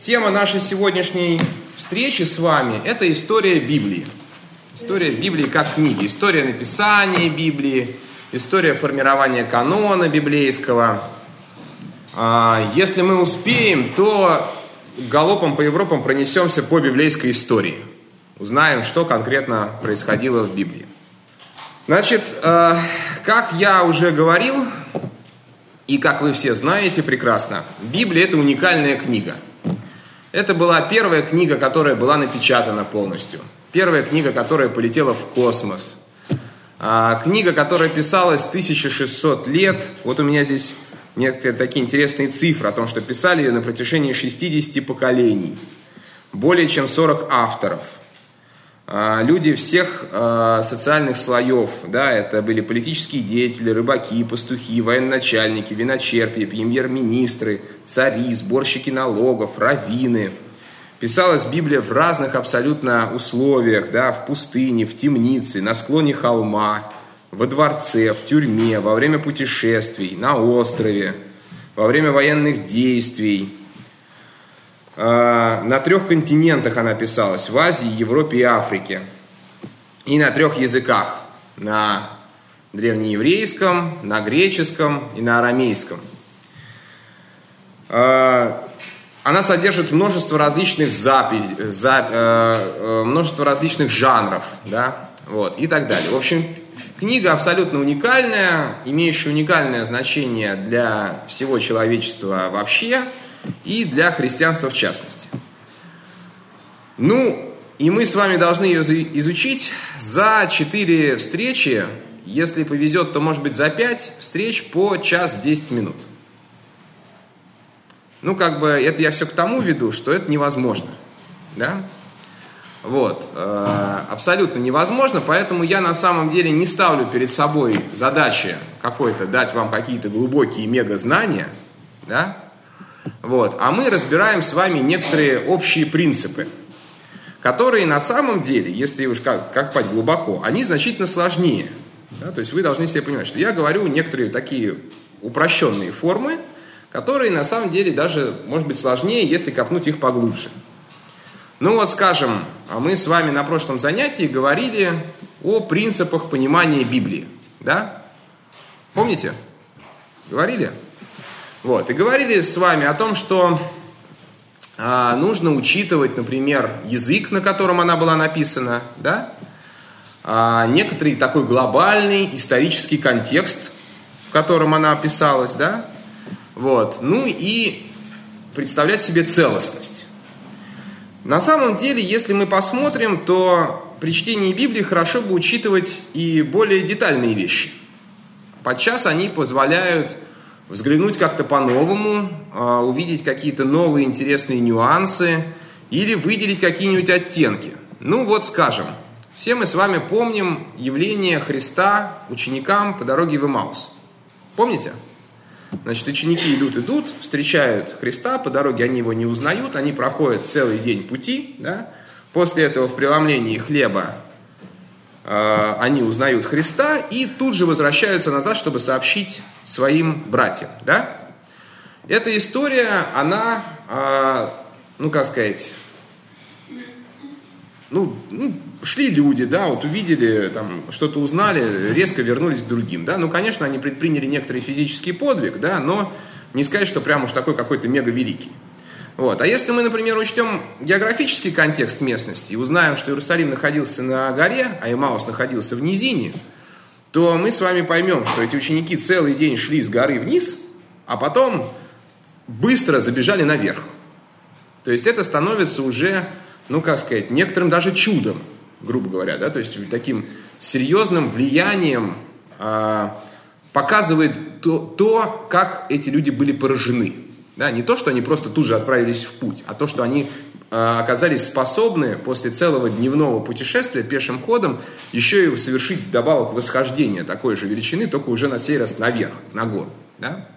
Тема нашей сегодняшней встречи с вами – это история Библии. История Библии как книги, история написания Библии, история формирования канона библейского. Если мы успеем, то галопом по Европам пронесемся по библейской истории. Узнаем, что конкретно происходило в Библии. Значит, как я уже говорил, и как вы все знаете прекрасно, Библия – это уникальная книга. Это была первая книга, которая была напечатана полностью. Первая книга, которая полетела в космос. Книга, которая писалась 1600 лет. Вот у меня здесь некоторые такие интересные цифры о том, что писали ее на протяжении 60 поколений. Более чем 40 авторов. Люди всех социальных слоев, да, это были политические деятели, рыбаки, пастухи, военачальники, виночерпи, премьер-министры, цари, сборщики налогов, раввины. Писалась Библия в разных абсолютно условиях, да, в пустыне, в темнице, на склоне холма, во дворце, в тюрьме, во время путешествий, на острове, во время военных действий. На 3 континентах она писалась: в Азии, Европе и Африке. И на 3 языках: на древнееврейском, на греческом и на арамейском. Она содержит множество различных множество различных жанров, да, вот, и так далее. В общем, книга абсолютно уникальная, имеющая уникальное значение для всего человечества вообще и для христианства в частности. Ну, и мы с вами должны ее изучить за 4 встречи. Если повезет, то, может быть, за 5 встреч по час 10 минут. Ну, как бы, это я все к тому веду, что это невозможно. Да? Вот. Абсолютно невозможно, поэтому я на самом деле не ставлю перед собой задачи какой-то дать вам какие-то глубокие мега-знания, да? Вот. А мы разбираем с вами некоторые общие принципы, которые на самом деле, если уж копать глубоко, они значительно сложнее. Да? То есть вы должны себе понимать, что я говорю некоторые такие упрощенные формы, которые на самом деле даже, может быть, сложнее, если копнуть их поглубже. Ну вот, скажем, мы с вами на прошлом занятии говорили о принципах понимания Библии. Да? Помните? Говорили? Вот, и говорили с вами о том, что нужно учитывать, например, язык, на котором она была написана, да? Некоторый такой глобальный исторический контекст, в котором она описалась, да? Вот. Ну и представлять себе целостность. На самом деле, если мы посмотрим, то при чтении Библии хорошо бы учитывать и более детальные вещи. Подчас они позволяют взглянуть как-то по-новому, увидеть какие-то новые интересные нюансы или выделить какие-нибудь оттенки. Ну вот, скажем, все мы с вами помним явление Христа ученикам по дороге в Эмаус. Помните? Значит, ученики идут, встречают Христа, по дороге они его не узнают, они проходят целый день пути, да? После этого в преломлении хлеба они узнают Христа и тут же возвращаются назад, чтобы сообщить своим братьям, да? Эта история, она, шли люди, да, вот увидели, там, что-то узнали, резко вернулись к другим, да? Ну, конечно, они предприняли некоторый физический подвиг, да, но не сказать, что прям уж такой какой-то мега великий. Вот. А если мы, например, учтем географический контекст местности и узнаем, что Иерусалим находился на горе, а Эмаус находился в низине, то мы с вами поймем, что эти ученики целый день шли с горы вниз, а потом быстро забежали наверх. То есть это становится уже, некоторым даже чудом, грубо говоря, да, то есть таким серьезным влиянием показывает то, как эти люди были поражены. Да, не то, что они просто тут же отправились в путь, а то, что они оказались способны после целого дневного путешествия пешим ходом еще и совершить вдобавок восхождение такой же величины, только уже на сей раз наверх, на гору. Да?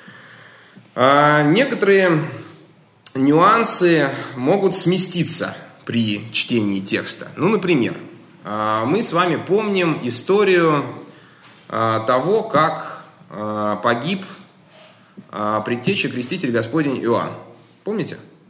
Некоторые нюансы могут сместиться при чтении текста. Ну, например, мы с вами помним историю того, как погиб предтеча креститель Господень Иоанн. Помните?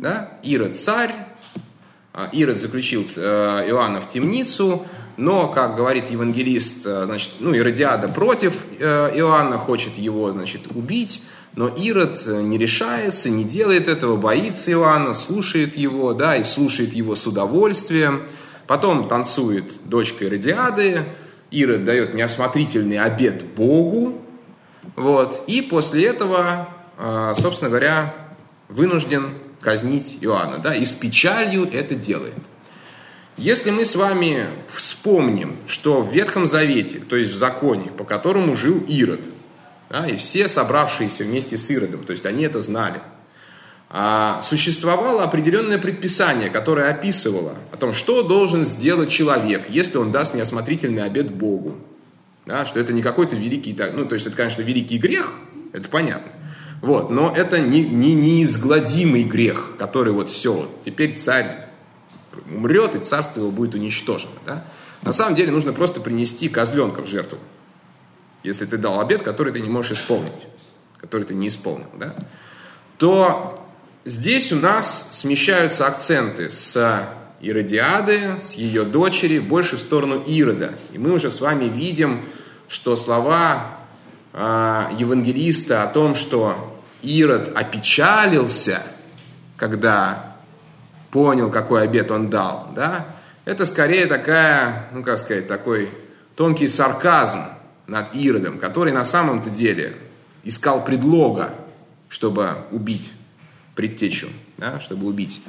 Да? Ирод царь, Ирод заключил Иоанна в темницу, но, как говорит евангелист, значит, Иродиада против Иоанна, хочет его, значит, убить, но Ирод не решается, не делает этого, боится Иоанна, слушает его, да, и слушает его с удовольствием. Потом танцует дочка Иродиады, Ирод дает неосмотрительный обет Богу, вот, и после этого, собственно говоря, вынужден казнить Иоанна, да, и с печалью это делает. Если мы с вами вспомним, что в Ветхом Завете, то есть в законе, по которому жил Ирод, да, и все собравшиеся вместе с Иродом, то есть они это знали, существовало определенное предписание, которое описывало о том, что должен сделать человек, если он даст неосмотрительный обет Богу. Да, что это не какой-то великий, то есть это, конечно, великий грех, это понятно. Вот, но это не неизгладимый грех, который вот все, теперь царь умрет, и царство его будет уничтожено. Да? На самом деле нужно просто принести козленка в жертву, если ты дал обет, который ты не можешь исполнить, который ты не исполнил. Да? То здесь у нас смещаются акценты с Иродиады, с ее дочери, больше в сторону Ирода. И мы уже с вами видим, что слова евангелиста о том, что Ирод опечалился, когда понял, какой обет он дал, да, это скорее такая, такой тонкий сарказм над Иродом, который на самом-то деле искал предлога, чтобы убить предтечу, да, чтобы убить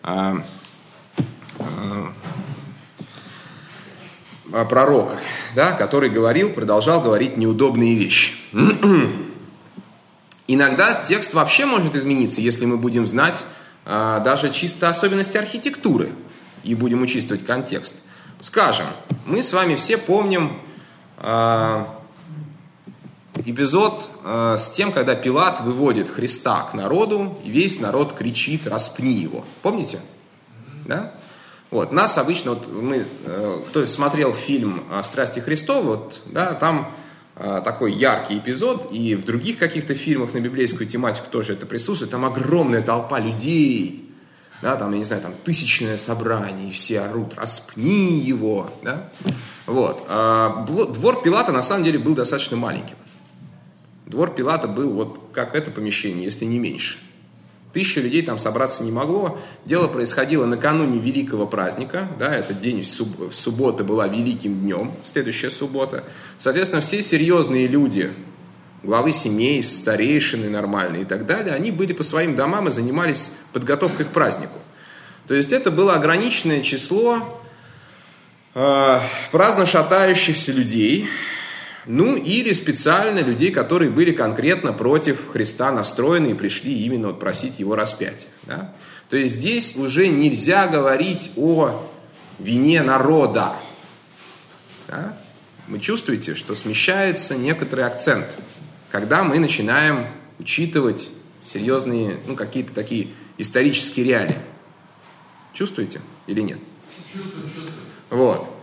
пророка, да, который продолжал говорить неудобные вещи. Иногда текст вообще может измениться, если мы будем знать даже чисто особенности архитектуры и будем учитывать контекст. Скажем, мы с вами все помним эпизод с тем, когда Пилат выводит Христа к народу, и весь народ кричит: «Распни его». Помните? Да? Вот, нас обычно, кто смотрел фильм «Страсти Христовы», вот, да, там такой яркий эпизод, и в других каких-то фильмах на библейскую тематику тоже это присутствует, там огромная толпа людей, да, там, я не знаю, там тысячное собрание, и все орут: «Распни его», да? Вот. Двор Пилата на самом деле был достаточно маленьким. Двор Пилата был вот как это помещение, если не меньше. 1000 людей там собраться не могло. Дело происходило накануне великого праздника. Да, этот день в субботу была великим днем, следующая суббота. Соответственно, все серьезные люди, главы семей, старейшины нормальные и так далее, они были по своим домам и занимались подготовкой к празднику. То есть это было ограниченное число праздно шатающихся людей, или специально людей, которые были конкретно против Христа настроены и пришли именно просить его распятия. Да? То есть здесь уже нельзя говорить о вине народа. Да? Вы чувствуете, что смещается некоторый акцент, когда мы начинаем учитывать серьезные, какие-то такие исторические реалии. Чувствуете или нет? Чувствую. Вот.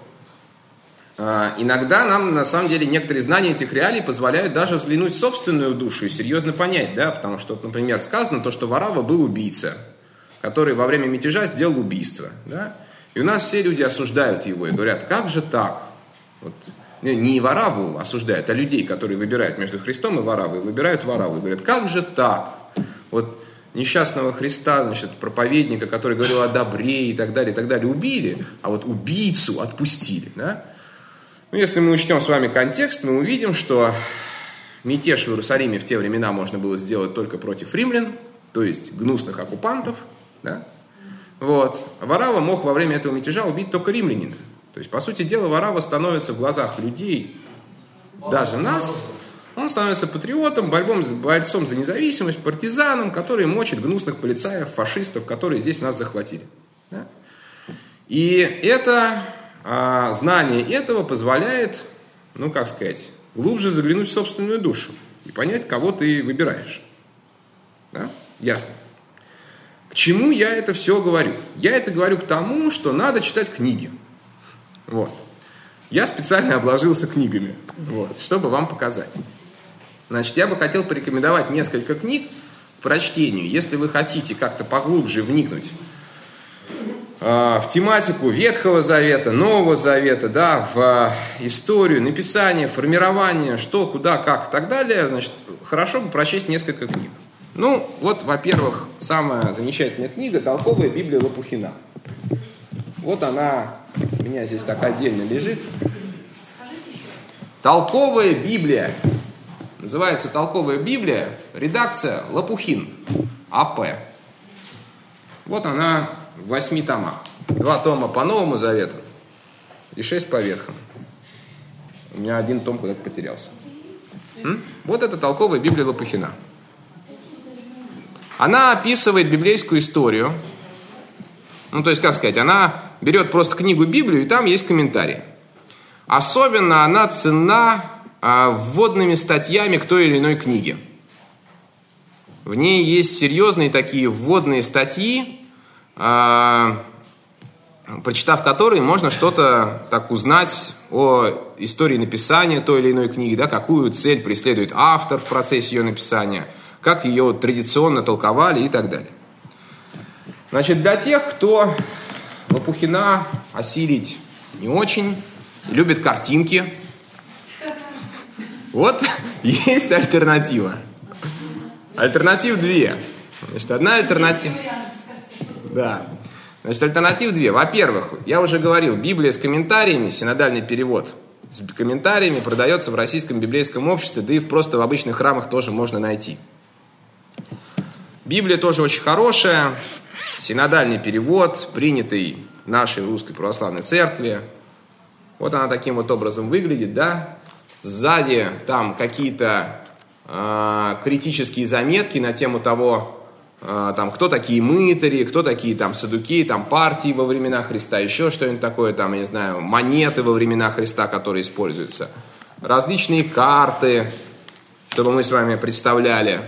Иногда нам, на самом деле, некоторые знания этих реалий позволяют даже взглянуть в собственную душу и серьезно понять, да, потому что, например, сказано то, что Варава был убийца, который во время мятежа сделал убийство, да, и у нас все люди осуждают его и говорят: как же так? Вот, не Вараву осуждают, а людей, которые выбирают между Христом и Варавой, выбирают Вараву и говорят: как же так? Вот несчастного Христа, значит, проповедника, который говорил о добре и так далее, убили, а вот убийцу отпустили, да? Если мы учтем с вами контекст, мы увидим, что мятеж в Иерусалиме в те времена можно было сделать только против римлян, то есть гнусных оккупантов. Да? Вот. Варава мог во время этого мятежа убить только римлянина. То есть, по сути дела, Варава становится в глазах людей, даже нас, он становится патриотом, бойцом за независимость, партизаном, который мочит гнусных полицаев, фашистов, которые здесь нас захватили. Да? И это... знание этого позволяет, глубже заглянуть в собственную душу и понять, кого ты выбираешь. Да? Ясно. К чему я это все говорю? Я это говорю к тому, что надо читать книги. Вот. Я специально обложился книгами, чтобы вам показать. Значит, я бы хотел порекомендовать несколько книг, к прочтению, если вы хотите как-то поглубже вникнуть в тематику Ветхого Завета, Нового Завета, да, в историю, написание, формирование, что, куда, как и так далее, значит, хорошо бы прочесть несколько книг. Ну, вот, во-первых, самая замечательная книга «Толковая Библия Лопухина». Вот она у меня здесь так отдельно лежит. «Толковая Библия». Называется «Толковая Библия», редакция Лопухин, А.П. Вот она в 8 томах. 2 тома по Новому Завету и 6 по Ветхому. У меня 1 том куда-то потерялся. Вот это «Толковая Библия Лопухина». Она описывает библейскую историю. Ну, то есть, как сказать, она берет просто книгу Библию, и там есть комментарии. Особенно она ценна вводными статьями к той или иной книге. В ней есть серьезные такие вводные статьи, прочитав которые, можно что-то так узнать о истории написания той или иной книги, да, какую цель преследует автор в процессе ее написания, как ее традиционно толковали и так далее. Значит, для тех, кто Лопухина осилить не очень, любит картинки, вот есть альтернатива. Альтернатив 2. Значит, одна альтернатива. Да. Значит, альтернатив 2. Во-первых, я уже говорил, Библия с комментариями, синодальный перевод с комментариями продается в Российском библейском обществе, да и просто в обычных храмах тоже можно найти. Библия тоже очень хорошая, синодальный перевод, принятый нашей Русской Православной Церкви. Вот она таким вот образом выглядит, да. Сзади там какие-то критические заметки на тему того, там, кто такие мытари, кто такие там саддукеи, там партии во времена Христа, еще что-нибудь такое, там, я не знаю, монеты во времена Христа, которые используются, различные карты, чтобы мы с вами представляли.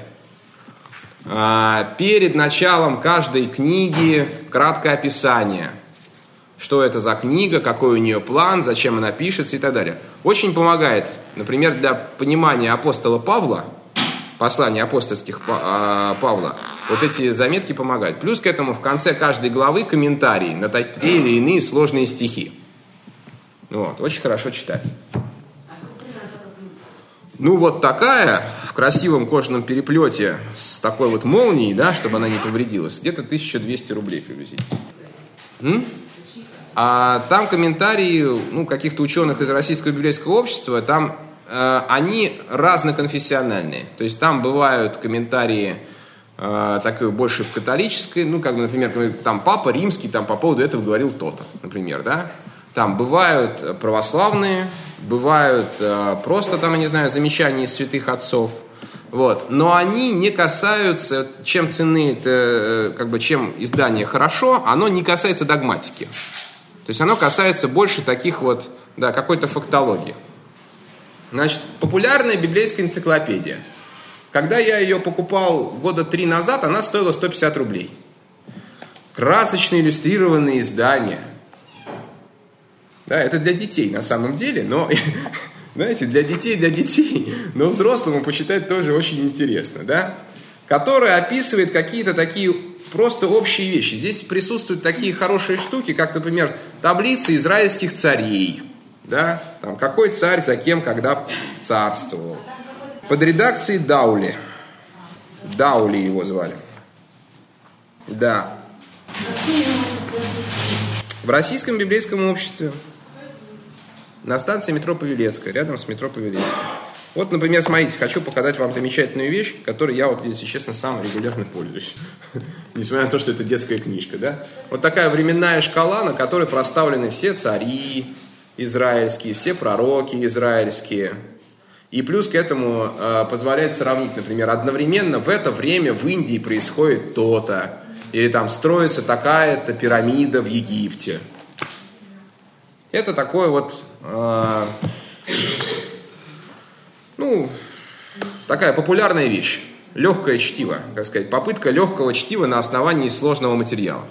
Перед началом каждой книги краткое описание. Что это за книга, какой у нее план, зачем она пишется и так далее. Очень помогает, например, для понимания апостола Павла, послания апостольских Павла, вот эти заметки помогают. Плюс к этому в конце каждой главы комментарии на такие или иные сложные стихи. Вот, очень хорошо читать. Ну вот такая, в красивом кожаном переплете с такой вот молнией, да, чтобы она не повредилась, где-то 1200 рублей приблизительно. А там комментарии, ну, каких-то ученых из Российского библейского общества, там они разноконфессиональные. То есть там бывают комментарии такой больше в католической, ну, как бы, например, там Папа Римский там по поводу этого говорил то-то, например, да. Там бывают православные, бывают просто там, я не знаю, замечания из святых отцов. Вот. Но они не касаются, чем ценны, как бы, чем издание хорошо, оно не касается догматики. То есть оно касается больше таких вот, да, какой-то фактологии. Значит, популярная библейская энциклопедия. Когда я ее покупал года 3 назад, она стоила 150 рублей. Красочно иллюстрированные издания. Да, это для детей на самом деле, но, знаете, для детей, но взрослому почитать тоже очень интересно, да? Которая описывает какие-то такие просто общие вещи. Здесь присутствуют такие хорошие штуки, как, например, таблицы израильских царей, да? Там, какой царь за кем, когда царствовал. Под редакцией Даули. Даули его звали. Да. В Российском библейском обществе. На станции метро Павелецкая, рядом с метро Павелецкая. Вот, например, смотрите, хочу показать вам замечательную вещь, которой я, вот, если честно, сам регулярно пользуюсь. Несмотря на то, что это детская книжка, да? Вот такая временная шкала, на которой проставлены все цари израильские, все пророки израильские. И плюс к этому позволяет сравнить, например, одновременно в это время в Индии происходит то-то. Или там строится такая-то пирамида в Египте. Это такое вот, такая популярная вещь. Легкое чтиво, так сказать, попытка легкого чтива на основании сложного материала.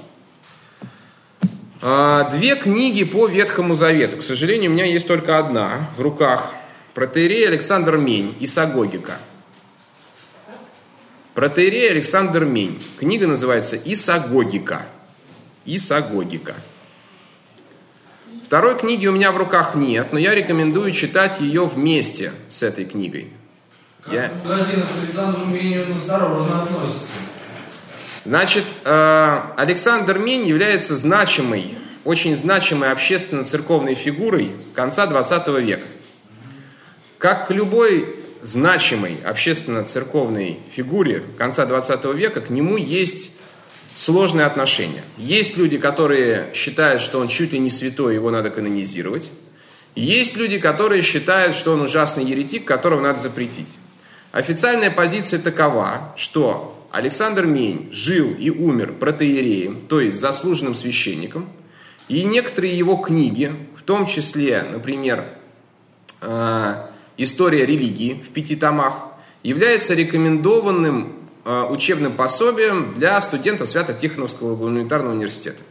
2 книги по Ветхому Завету. К сожалению, у меня есть только одна в руках. Протоиерей Александр Мень, Исагогика. протоиерей Александр Мень. Книга называется «Исагогика». Исагогика. Второй книги у меня в руках нет, но я рекомендую читать ее вместе с этой книгой. Как в магазинах к Александру Меню осторожно относится. Значит, Александр Мень является очень значимой общественно-церковной фигурой конца 20 века. Как к любой значимой общественно-церковной фигуре конца 20 века, к нему есть сложные отношения. Есть люди, которые считают, что он чуть ли не святой, его надо канонизировать. Есть люди, которые считают, что он ужасный еретик, которого надо запретить. Официальная позиция такова, что Александр Мень жил и умер протоиереем, то есть заслуженным священником, и некоторые его книги, в том числе, например, «История религии» в 5 томах, является рекомендованным учебным пособием для студентов Свято-Тихоновского гуманитарного университета.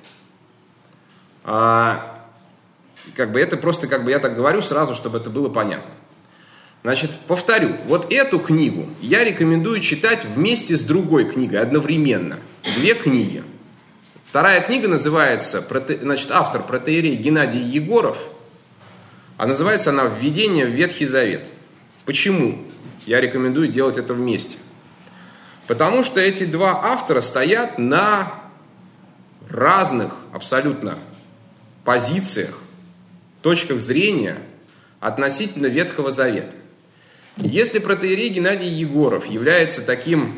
Это просто, я так говорю сразу, чтобы это было понятно. Значит, повторю, вот эту книгу я рекомендую читать вместе с другой книгой, одновременно. 2 книги. Вторая книга называется, автор протоиерей Геннадий Егоров, а называется она «Введение в Ветхий Завет». Почему я рекомендую делать это вместе? Потому что эти 2 автора стоят на разных абсолютно позициях, точках зрения относительно Ветхого Завета. Если протоиерей Геннадий Егоров является таким,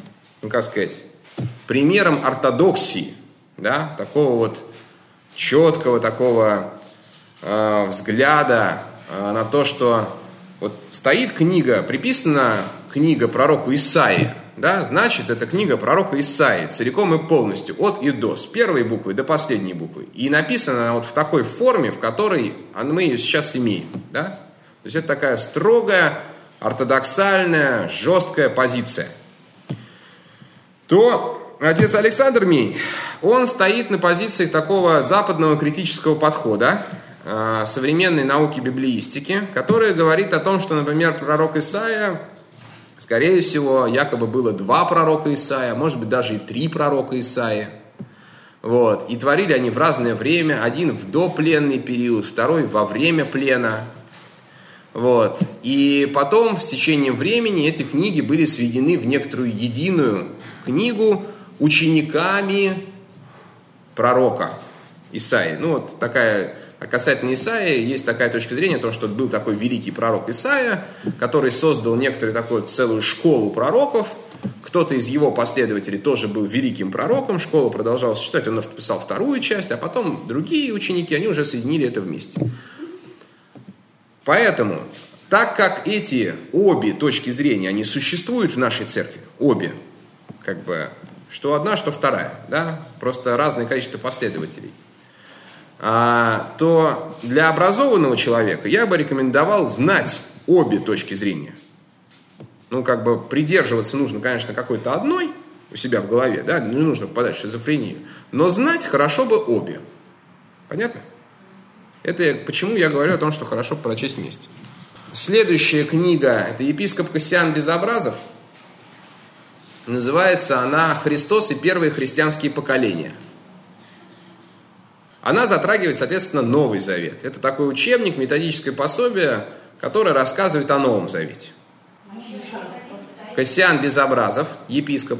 примером ортодоксии, да, такого вот четкого такого взгляда на то, что вот стоит книга, приписана книга пророку Исаии, да, значит, это книга пророка Исаии, целиком и полностью, от и до, с первой буквы до последней буквы. И написана она вот в такой форме, в которой мы ее сейчас имеем. Да? То есть это такая строгая, ортодоксальная, жесткая позиция. То отец Александр Мень, он стоит на позиции такого западного критического подхода, современной науки библеистики, которая говорит о том, что, например, пророк Исаия, скорее всего, якобы было 2 пророка Исаия, может быть, даже и 3 пророка Исаия. Вот. И творили они в разное время. Один в допленный период, второй во время плена. Вот. И потом, с течением времени, эти книги были сведены в некоторую единую книгу учениками пророка Исаии. Ну, вот такая... Касательно Исаии, есть такая точка зрения о том, что был такой великий пророк Исаия, который создал некоторую такую целую школу пророков. Кто-то из его последователей тоже был великим пророком, школа продолжала существовать, он написал 2-ю часть, а потом другие ученики, они уже соединили это вместе. Поэтому, так как эти обе точки зрения, они существуют в нашей церкви, обе, что одна, что вторая, да, просто разное количество последователей, то для образованного человека я бы рекомендовал знать обе точки зрения. Придерживаться нужно, конечно, какой-то одной у себя в голове, да, не нужно впадать в шизофрению, но знать хорошо бы обе. Понятно? Это почему я говорю о том, что хорошо прочесть вместе. Следующая книга, это епископ Кассиан Безобразов. Называется она «Христос и первые христианские поколения». Она затрагивает, соответственно, Новый Завет. Это такой учебник, методическое пособие, которое рассказывает о Новом Завете. Кассиан Безобразов, епископ.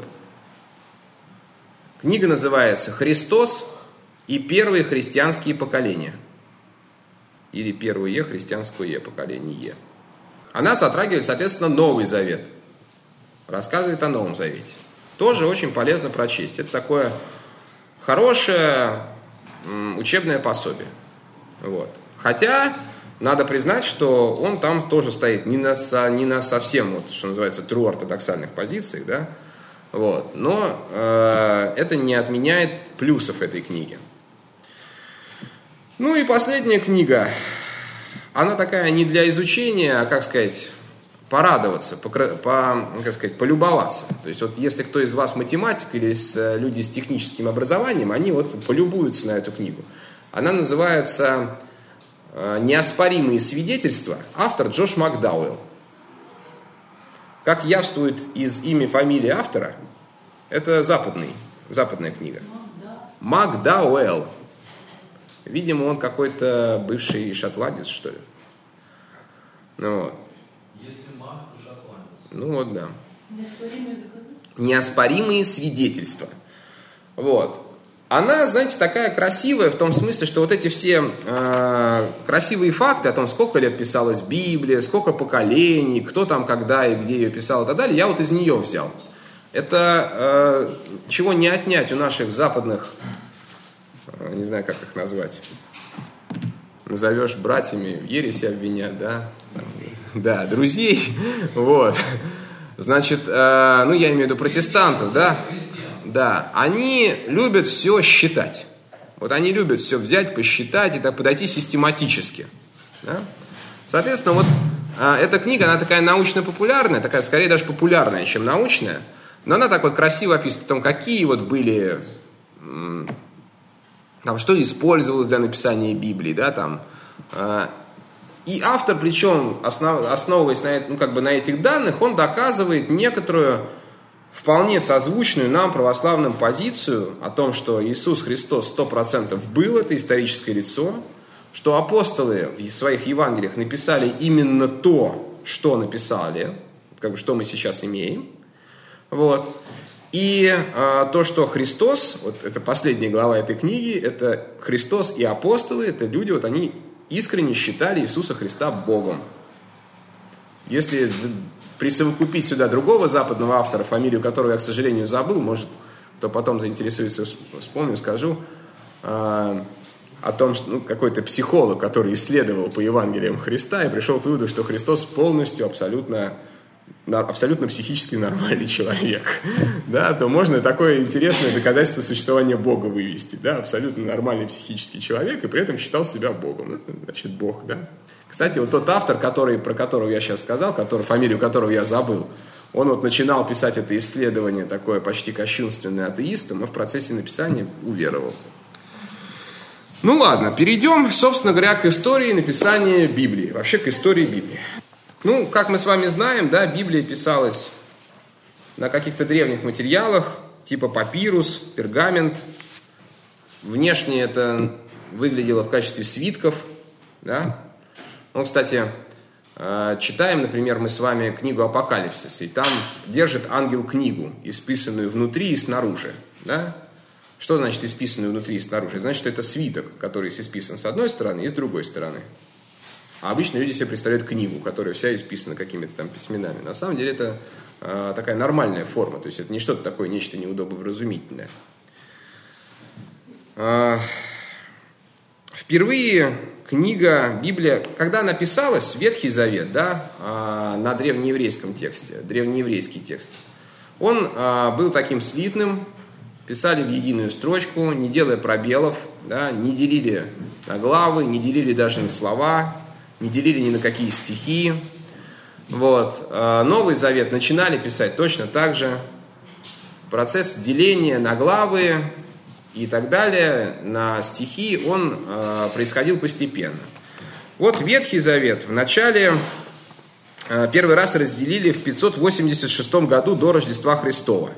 Книга называется «Христос и первые христианские поколения». Или первое христианское поколение. Она затрагивает, соответственно, Новый Завет. Рассказывает о Новом Завете. Тоже очень полезно прочесть. Это такое хорошее учебное пособие. Вот. Хотя, надо признать, что он там тоже стоит не на совсем, что называется, true ортодоксальных позициях, да? Вот. Но это не отменяет плюсов этой книги. Ну и последняя книга. Она такая не для изучения, а, порадоваться, полюбоваться. То есть, вот если кто из вас математик или люди с техническим образованием, они вот полюбуются на эту книгу. Она называется «Неоспоримые свидетельства», автор Джош Макдауэлл. как явствует из имени, фамилии автора, это западная книга. Макдауэлл. Видимо, он какой-то бывший шотландец, что ли. Ну вот. Если Мак, то шотландец. Ну вот, да. Неоспоримые свидетельства. Вот. Она, знаете, такая красивая в том смысле, что вот эти все красивые факты о том, сколько лет писалась Библия, сколько поколений, кто там, когда и где ее писал и так далее, я вот из нее взял. Это чего не отнять у наших западных, не знаю, как их назвать, назовешь братьями, в ереси обвинят, да? Да, друзей, вот. Значит, ну я имею в виду протестантов, да? Да, они любят все считать. Вот они любят все взять, посчитать и так подойти систематически. Да? Соответственно, вот эта книга, она такая научно-популярная, такая скорее даже популярная, чем научная, но она так вот красиво описывает о том, какие вот были, там, что использовалось для написания Библии, да, там. И автор, причем основываясь на этих данных, он доказывает некоторую вполне созвучную нам, православным, позицию о том, что Иисус Христос 100% был это историческое лицо, что апостолы в своих Евангелиях написали именно то, что написали, как бы, что мы сейчас имеем. Вот. И то, что Христос, вот это последняя глава этой книги, это Христос и апостолы, это люди, вот они искренне считали Иисуса Христа Богом. Если присовокупить сюда другого западного автора, фамилию которого я, к сожалению, забыл, может, кто потом заинтересуется, вспомню, скажу, о том, что какой-то психолог, который исследовал по Евангелиям Христа и пришел к выводу, что Христос полностью, абсолютно психически нормальный человек, да, то можно такое интересное доказательство существования Бога вывести, да, абсолютно нормальный психический человек и при этом считал себя Богом, ну, значит, Бог, да. Кстати, вот тот автор, про которого я сейчас сказал, фамилию которого я забыл, он вот начинал писать это исследование такое почти кощунственное атеистом, но в процессе написания уверовал. Ну ладно, перейдем, собственно говоря, к истории написания Библии, вообще к истории Библии. Ну, как мы с вами знаем, да, Библия писалась на каких-то древних материалах, типа папирус, пергамент. Внешне это выглядело в качестве свитков, да. Ну, кстати, читаем, например, мы с вами книгу Апокалипсиса, и там держит ангел книгу, исписанную внутри и снаружи, да. Что значит исписанную внутри и снаружи? Это значит, что это свиток, который исписан с одной стороны и с другой стороны. А обычно люди себе представляют книгу, которая вся исписана какими-то там письменами. На самом деле это такая нормальная форма, то есть это не что-то такое, нечто неудобовразумительное. Впервые книга, Библия, когда она писалась, Ветхий Завет, да, на древнееврейском тексте, древнееврейский текст, он был таким слитным, писали в единую строчку, не делая пробелов, да, не делили на главы, не делили даже на слова, не делили ни на какие стихи. Вот. Новый Завет начинали писать точно так же. Процесс деления на главы и так далее, на стихи, он происходил постепенно. Вот Ветхий Завет в начале первый раз разделили в 586 году до Рождества Христова.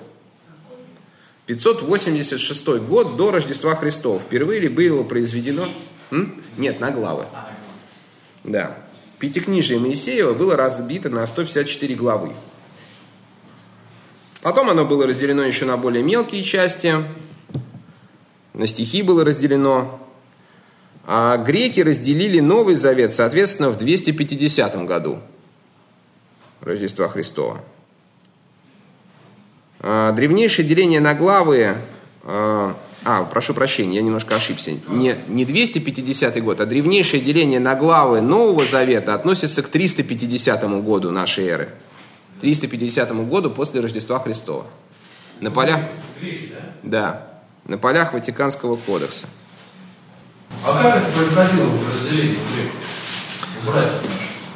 586 год до Рождества Христова. Впервые ли было произведено? Нет, на главы. Да. Пятикнижие Моисеева было разбито на 154 главы. Потом оно было разделено еще на более мелкие части. На стихи было разделено. А греки разделили Новый Завет, соответственно, в 250 году Рождества Христова. Древнейшее деление на главы... прошу прощения, я немножко ошибся. Не 250 год, а древнейшее деление на главы Нового Завета относится к 350 году нашей эры. 350 году после Рождества Христова. На полях... Да. На полях Ватиканского кодекса. А как это происходило в разделении братьев наших?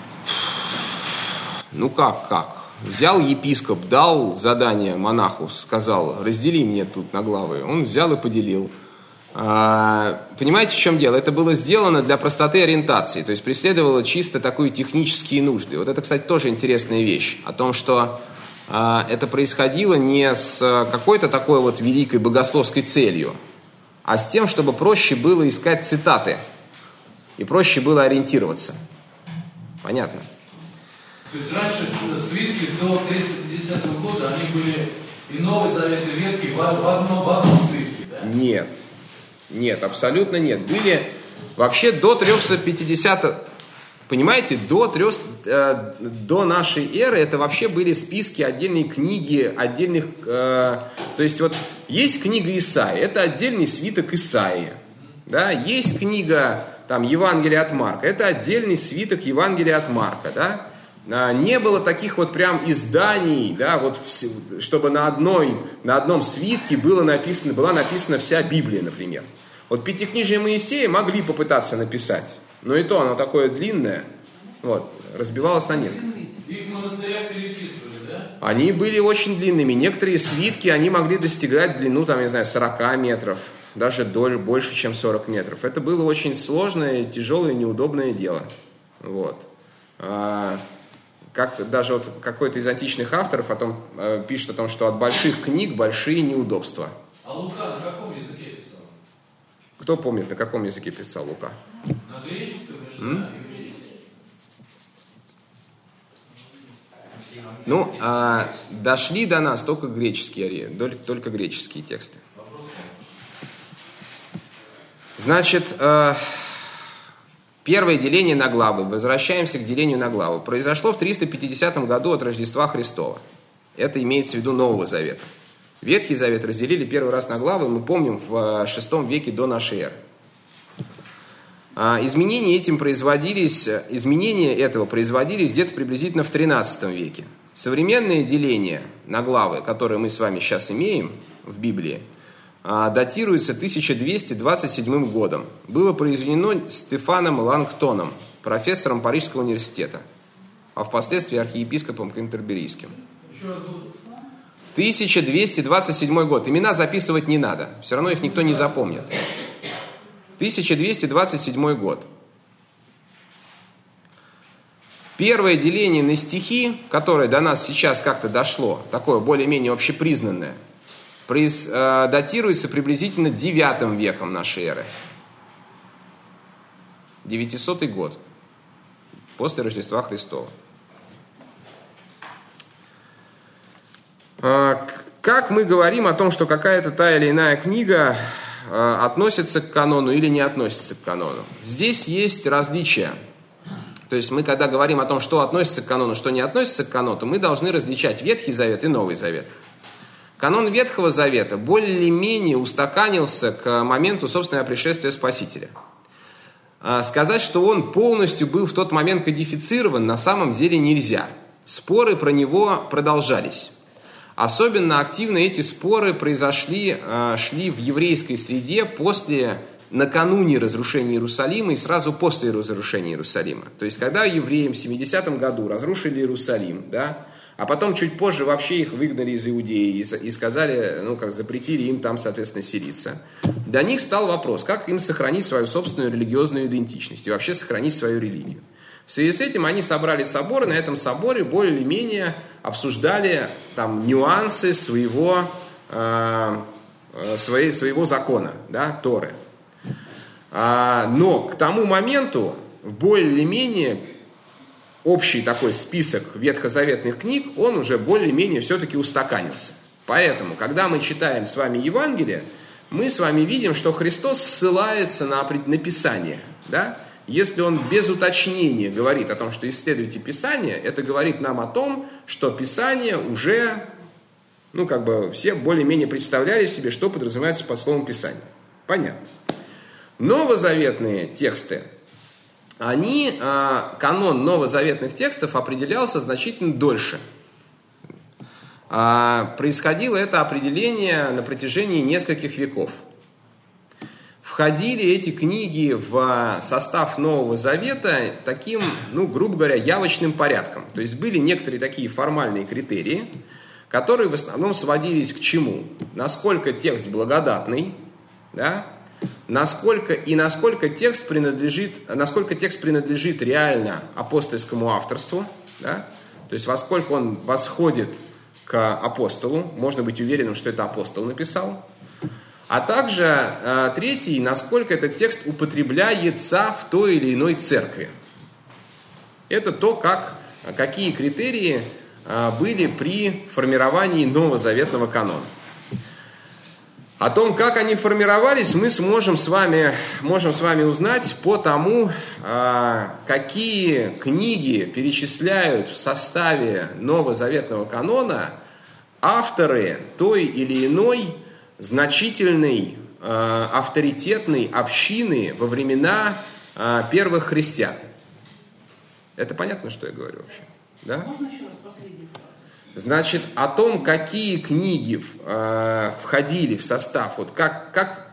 Ну как? Взял епископ, дал задание монаху, сказал, раздели мне тут на главы. Он взял и поделил. Понимаете, в чем дело? Это было сделано для простоты ориентации, то есть преследовало чисто такую технические нужды. Вот это, кстати, тоже интересная вещь, о том, что это происходило не с какой-то такой вот великой богословской целью, а с тем, чтобы проще было искать цитаты и проще было ориентироваться. Понятно? То есть раньше свитки до 350 года, они были и Новый Завет, и Ветхий в одном свитке, да? Нет, абсолютно нет. Были вообще до 350, понимаете, до нашей эры это вообще были списки, отдельные книги, отдельных, то есть вот есть книга Исаии, это отдельный свиток Исаии, да, есть книга там Евангелие от Марка, это отдельный свиток Евангелия от Марка, да. Не было таких вот прям изданий, да, вот, чтобы на одном свитке была написана вся Библия, например. Вот Пятикнижие Моисея могли попытаться написать, но и то оно такое длинное, вот, разбивалось на несколько. Их в монастырях переписывали, да? Они были очень длинными. Некоторые свитки, они могли достигать длину, там, я не знаю, 40 метров, даже больше, чем 40 метров. Это было очень сложное, тяжелое, неудобное дело. Вот. Как даже вот какой-то из античных авторов пишет о том, что от больших книг большие неудобства. А Лука на каком языке писал? Кто помнит, на каком языке писал Лука? На греческом или на еврейском? Ну, дошли до нас только греческие тексты. Значит, первое деление на главы. Возвращаемся к делению на главы. Произошло в 350 году от Рождества Христова. Это имеется в виду Нового Завета. Ветхий Завет разделили первый раз на главы, мы помним, в VI веке до нашей эры. Изменения этого производились где-то приблизительно в XIII веке. Современное деление на главы, которое мы с вами сейчас имеем в Библии, датируется 1227 годом. Было произведено Стефаном Лангтоном, профессором Парижского университета, а впоследствии архиепископом Кентерберийским. 1227 год. Имена записывать не надо, все равно их никто не запомнит. 1227 год. Первое деление на стихи, которое до нас сейчас как-то дошло, такое более-менее общепризнанное, датируется приблизительно 9 веком нашей эры. 900 год после Рождества Христова. Как мы говорим о том, что какая-то та или иная книга относится к канону или не относится к канону? Здесь есть различия. То есть мы, когда говорим о том, что относится к канону, что не относится к канону, мы должны различать Ветхий Завет и Новый Завет. Канон Ветхого Завета более-менее устаканился к моменту собственного пришествия Спасителя. Сказать, что он полностью был в тот момент кодифицирован, на самом деле нельзя. Споры про него продолжались. Особенно активно эти споры шли в еврейской среде накануне разрушения Иерусалима и сразу после разрушения Иерусалима. То есть, когда евреям в 70 году разрушили Иерусалим, да, а потом чуть позже вообще их выгнали из Иудеи и сказали, запретили им там, соответственно, селиться. До них стал вопрос, как им сохранить свою собственную религиозную идентичность и вообще сохранить свою религию. В связи с этим они собрали собор, и на этом соборе более-менее обсуждали там нюансы своего закона, да, Торы. Но к тому моменту более-менее общий такой список ветхозаветных книг, он уже более-менее все-таки устаканился. Поэтому, когда мы читаем с вами Евангелие, мы с вами видим, что Христос ссылается на Писание. Да? Если Он без уточнения говорит о том, что исследуйте Писание, это говорит нам о том, что Писание уже, все более-менее представляли себе, что подразумевается под словом Писание. Понятно. Новозаветные тексты, канон новозаветных текстов определялся значительно дольше. Происходило это определение на протяжении нескольких веков. Входили эти книги в состав Нового Завета таким, грубо говоря, явочным порядком. То есть были некоторые такие формальные критерии, которые в основном сводились к чему? Насколько текст благодатный, да? насколько текст принадлежит реально апостольскому авторству, да? То есть, во сколько он восходит к апостолу, можно быть уверенным, что это апостол написал. А также третий, насколько этот текст употребляется в той или иной церкви. Это то, какие критерии были при формировании новозаветного канона. О том, как они формировались, мы можем с вами узнать по тому, какие книги перечисляют в составе новозаветного канона авторы той или иной значительной, авторитетной общины во времена первых христиан. Это понятно, что я говорю вообще? Да? Можно еще раз последний фраз? Значит, о том, какие книги входили в состав, вот как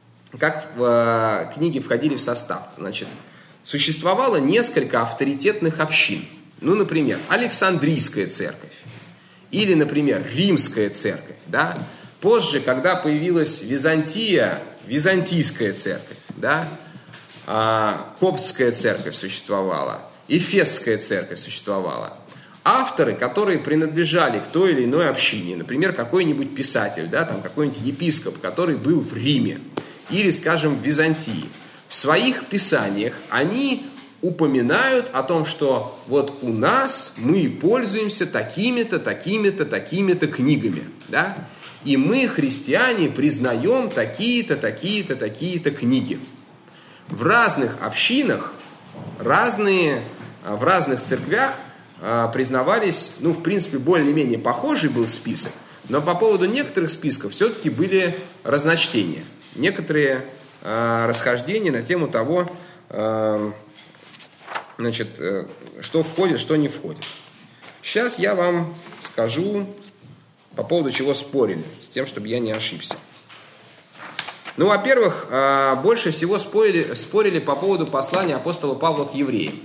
книги входили в состав. Значит, существовало несколько авторитетных общин. Ну, например, Александрийская церковь. Или, например, Римская церковь. Да? Позже, когда появилась Византия, Византийская церковь. Да? Коптская церковь существовала. Эфесская церковь существовала. Авторы, которые принадлежали к той или иной общине, например, какой-нибудь писатель, да, там какой-нибудь епископ, который был в Риме или, скажем, в Византии, в своих писаниях они упоминают о том, что вот у нас мы пользуемся такими-то, такими-то, такими-то книгами, да, и мы, христиане, признаем такие-то, такие-то, такие-то книги. В разных общинах, в разных церквях признавались, ну, в принципе, более-менее похожий был список, но по поводу некоторых списков все-таки были разночтения, некоторые расхождения на тему того, значит, что входит, что не входит. Сейчас я вам скажу, по поводу чего спорили, с тем, чтобы я не ошибся. Ну, во-первых, больше всего спорили по поводу послания апостола Павла к евреям.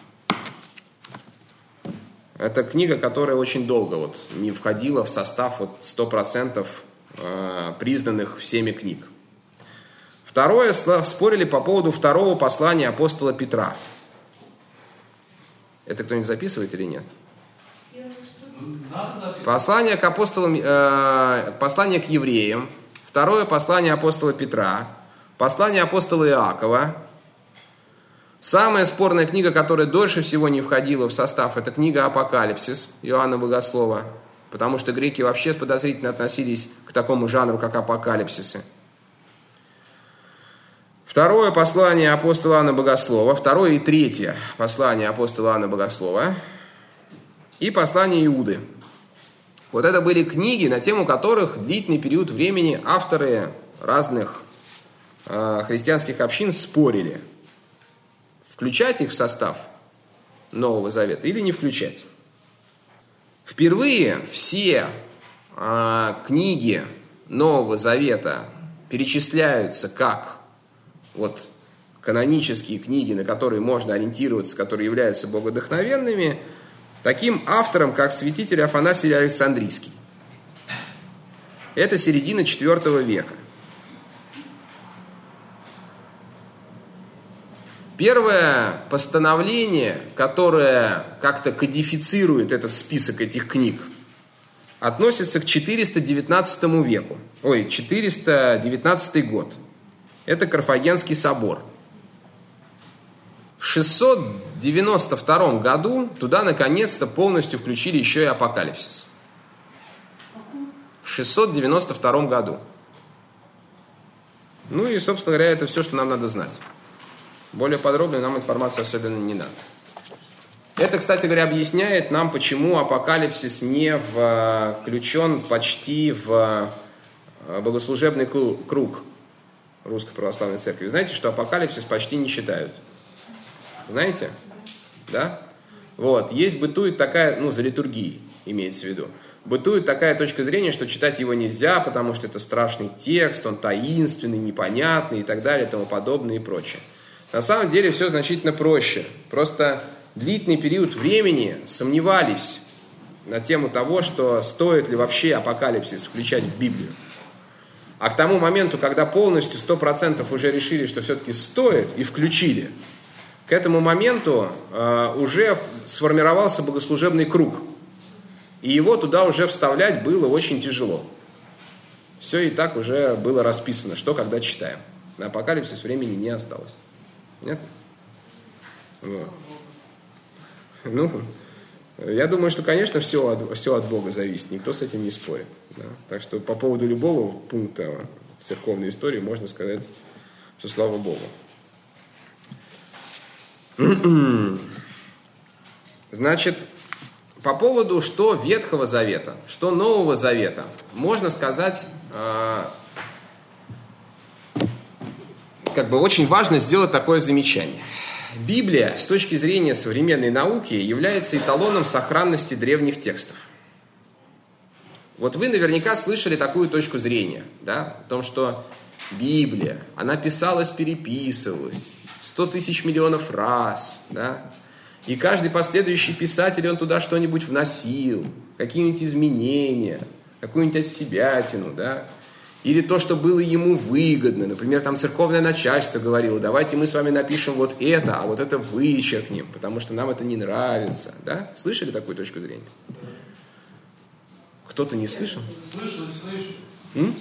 Это книга, которая очень долго вот не входила в состав вот 100% признанных всеми книг. Второе, спорили по поводу второго послания апостола Петра. Это кто-нибудь записывает или нет? Послание к апостолам, послание к евреям, второе послание апостола Петра, послание апостола Иакова. Самая спорная книга, которая дольше всего не входила в состав, это книга «Апокалипсис» Иоанна Богослова, потому что греки вообще подозрительно относились к такому жанру, как апокалипсисы. Второе послание апостола Иоанна Богослова, второе и третье послание апостола Иоанна Богослова и послание Иуды. Вот это были книги, на тему которых длительный период времени авторы разных христианских общин спорили. Включать их в состав Нового Завета или не включать. Впервые все книги Нового Завета перечисляются как вот канонические книги, на которые можно ориентироваться, которые являются богодухновенными, таким автором, как святитель Афанасий Александрийский. Это середина IV века. Первое постановление, которое как-то кодифицирует этот список этих книг, относится к 419 веку. 419 год. Это Карфагенский собор. В 692 году туда наконец-то полностью включили еще и Апокалипсис. В 692 году. Ну и, собственно говоря, это все, что нам надо знать. Более подробно нам информации особенно не надо. Это, кстати говоря, объясняет нам, почему Апокалипсис не включен почти в богослужебный круг Русской Православной Церкви. Вы знаете, что Апокалипсис почти не читают? Знаете? Да? Вот. Бытует такая, за литургией имеется в виду. Бытует такая точка зрения, что читать его нельзя, потому что это страшный текст, он таинственный, непонятный и так далее, и тому подобное и прочее. На самом деле все значительно проще. Просто длительный период времени сомневались на тему того, что стоит ли вообще Апокалипсис включать в Библию. А к тому моменту, когда полностью 100% уже решили, что все-таки стоит, и включили, к этому моменту уже сформировался богослужебный круг. И его туда уже вставлять было очень тяжело. Все и так уже было расписано, что когда читаем. На апокалипсис времени не осталось. Нет? Вот. Ну, я думаю, что, конечно, все от Бога зависит. Никто с этим не спорит. Да? Так что по поводу любого пункта в церковной истории можно сказать, что слава Богу. Значит, по поводу что Ветхого Завета, что Нового Завета, можно сказать, как бы очень важно сделать такое замечание. Библия с точки зрения современной науки является эталоном сохранности древних текстов. Вот вы наверняка слышали такую точку зрения, да, о том, что Библия, она писалась, переписывалась 100 тысяч миллионов раз, да, и каждый последующий писатель, он туда что-нибудь вносил, какие-нибудь изменения, какую-нибудь отсебятину, да, или то, что было ему выгодно. Например, там церковное начальство говорило: давайте мы с вами напишем вот это, а вот это вычеркнем, потому что нам это не нравится. Да? Слышали такую точку зрения? Кто-то не слышал? Слышал.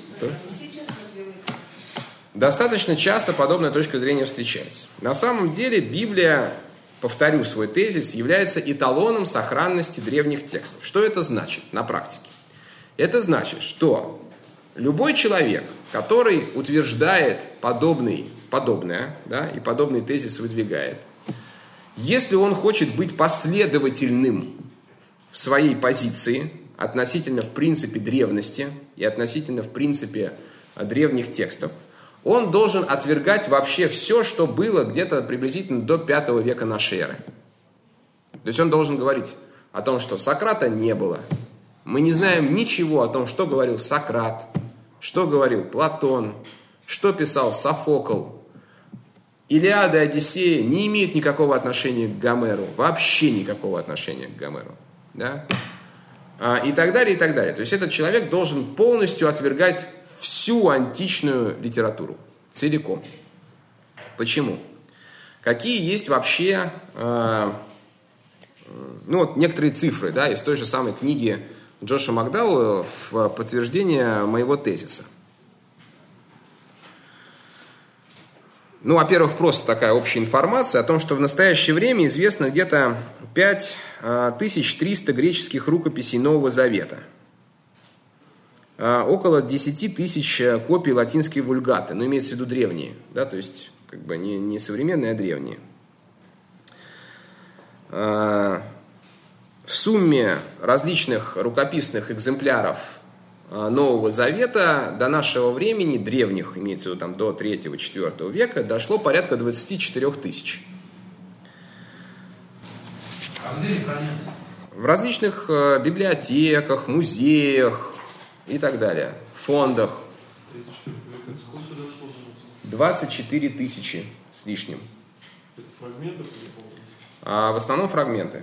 Достаточно часто подобная точка зрения встречается. На самом деле Библия, повторю свой тезис, является эталоном сохранности древних текстов. Что это значит на практике? Это значит, что любой человек, который утверждает подобное, да, и подобный тезис выдвигает, если он хочет быть последовательным в своей позиции относительно, в принципе, древности и относительно, в принципе, древних текстов, он должен отвергать вообще все, что было где-то приблизительно до 5 века нашей эры. То есть он должен говорить о том, что Сократа не было. Мы не знаем ничего о том, что говорил Сократ, что говорил Платон, что писал Софокл. Илиада и Одиссея не имеют никакого отношения к Гомеру, вообще никакого отношения к Гомеру. Да? И так далее, и так далее. То есть этот человек должен полностью отвергать всю античную литературу, целиком. Почему? Какие есть вообще, вот некоторые цифры, да, из той же самой книги Джоша Макдауэлла в подтверждение моего тезиса. Во-первых, просто такая общая информация о том, что в настоящее время известно где-то 5300 греческих рукописей Нового Завета. Около 10 тысяч копий латинской вульгаты, имеется в виду древние, да, то есть как бы не современные, а древние. В сумме различных рукописных экземпляров Нового Завета до нашего времени, древних, имеется в виду там, до 3-4 века, дошло порядка 24 тысяч. А где они хранятся? В различных библиотеках, музеях и так далее, фондах. 24 тысячи с лишним. Это фрагменты? В основном фрагменты.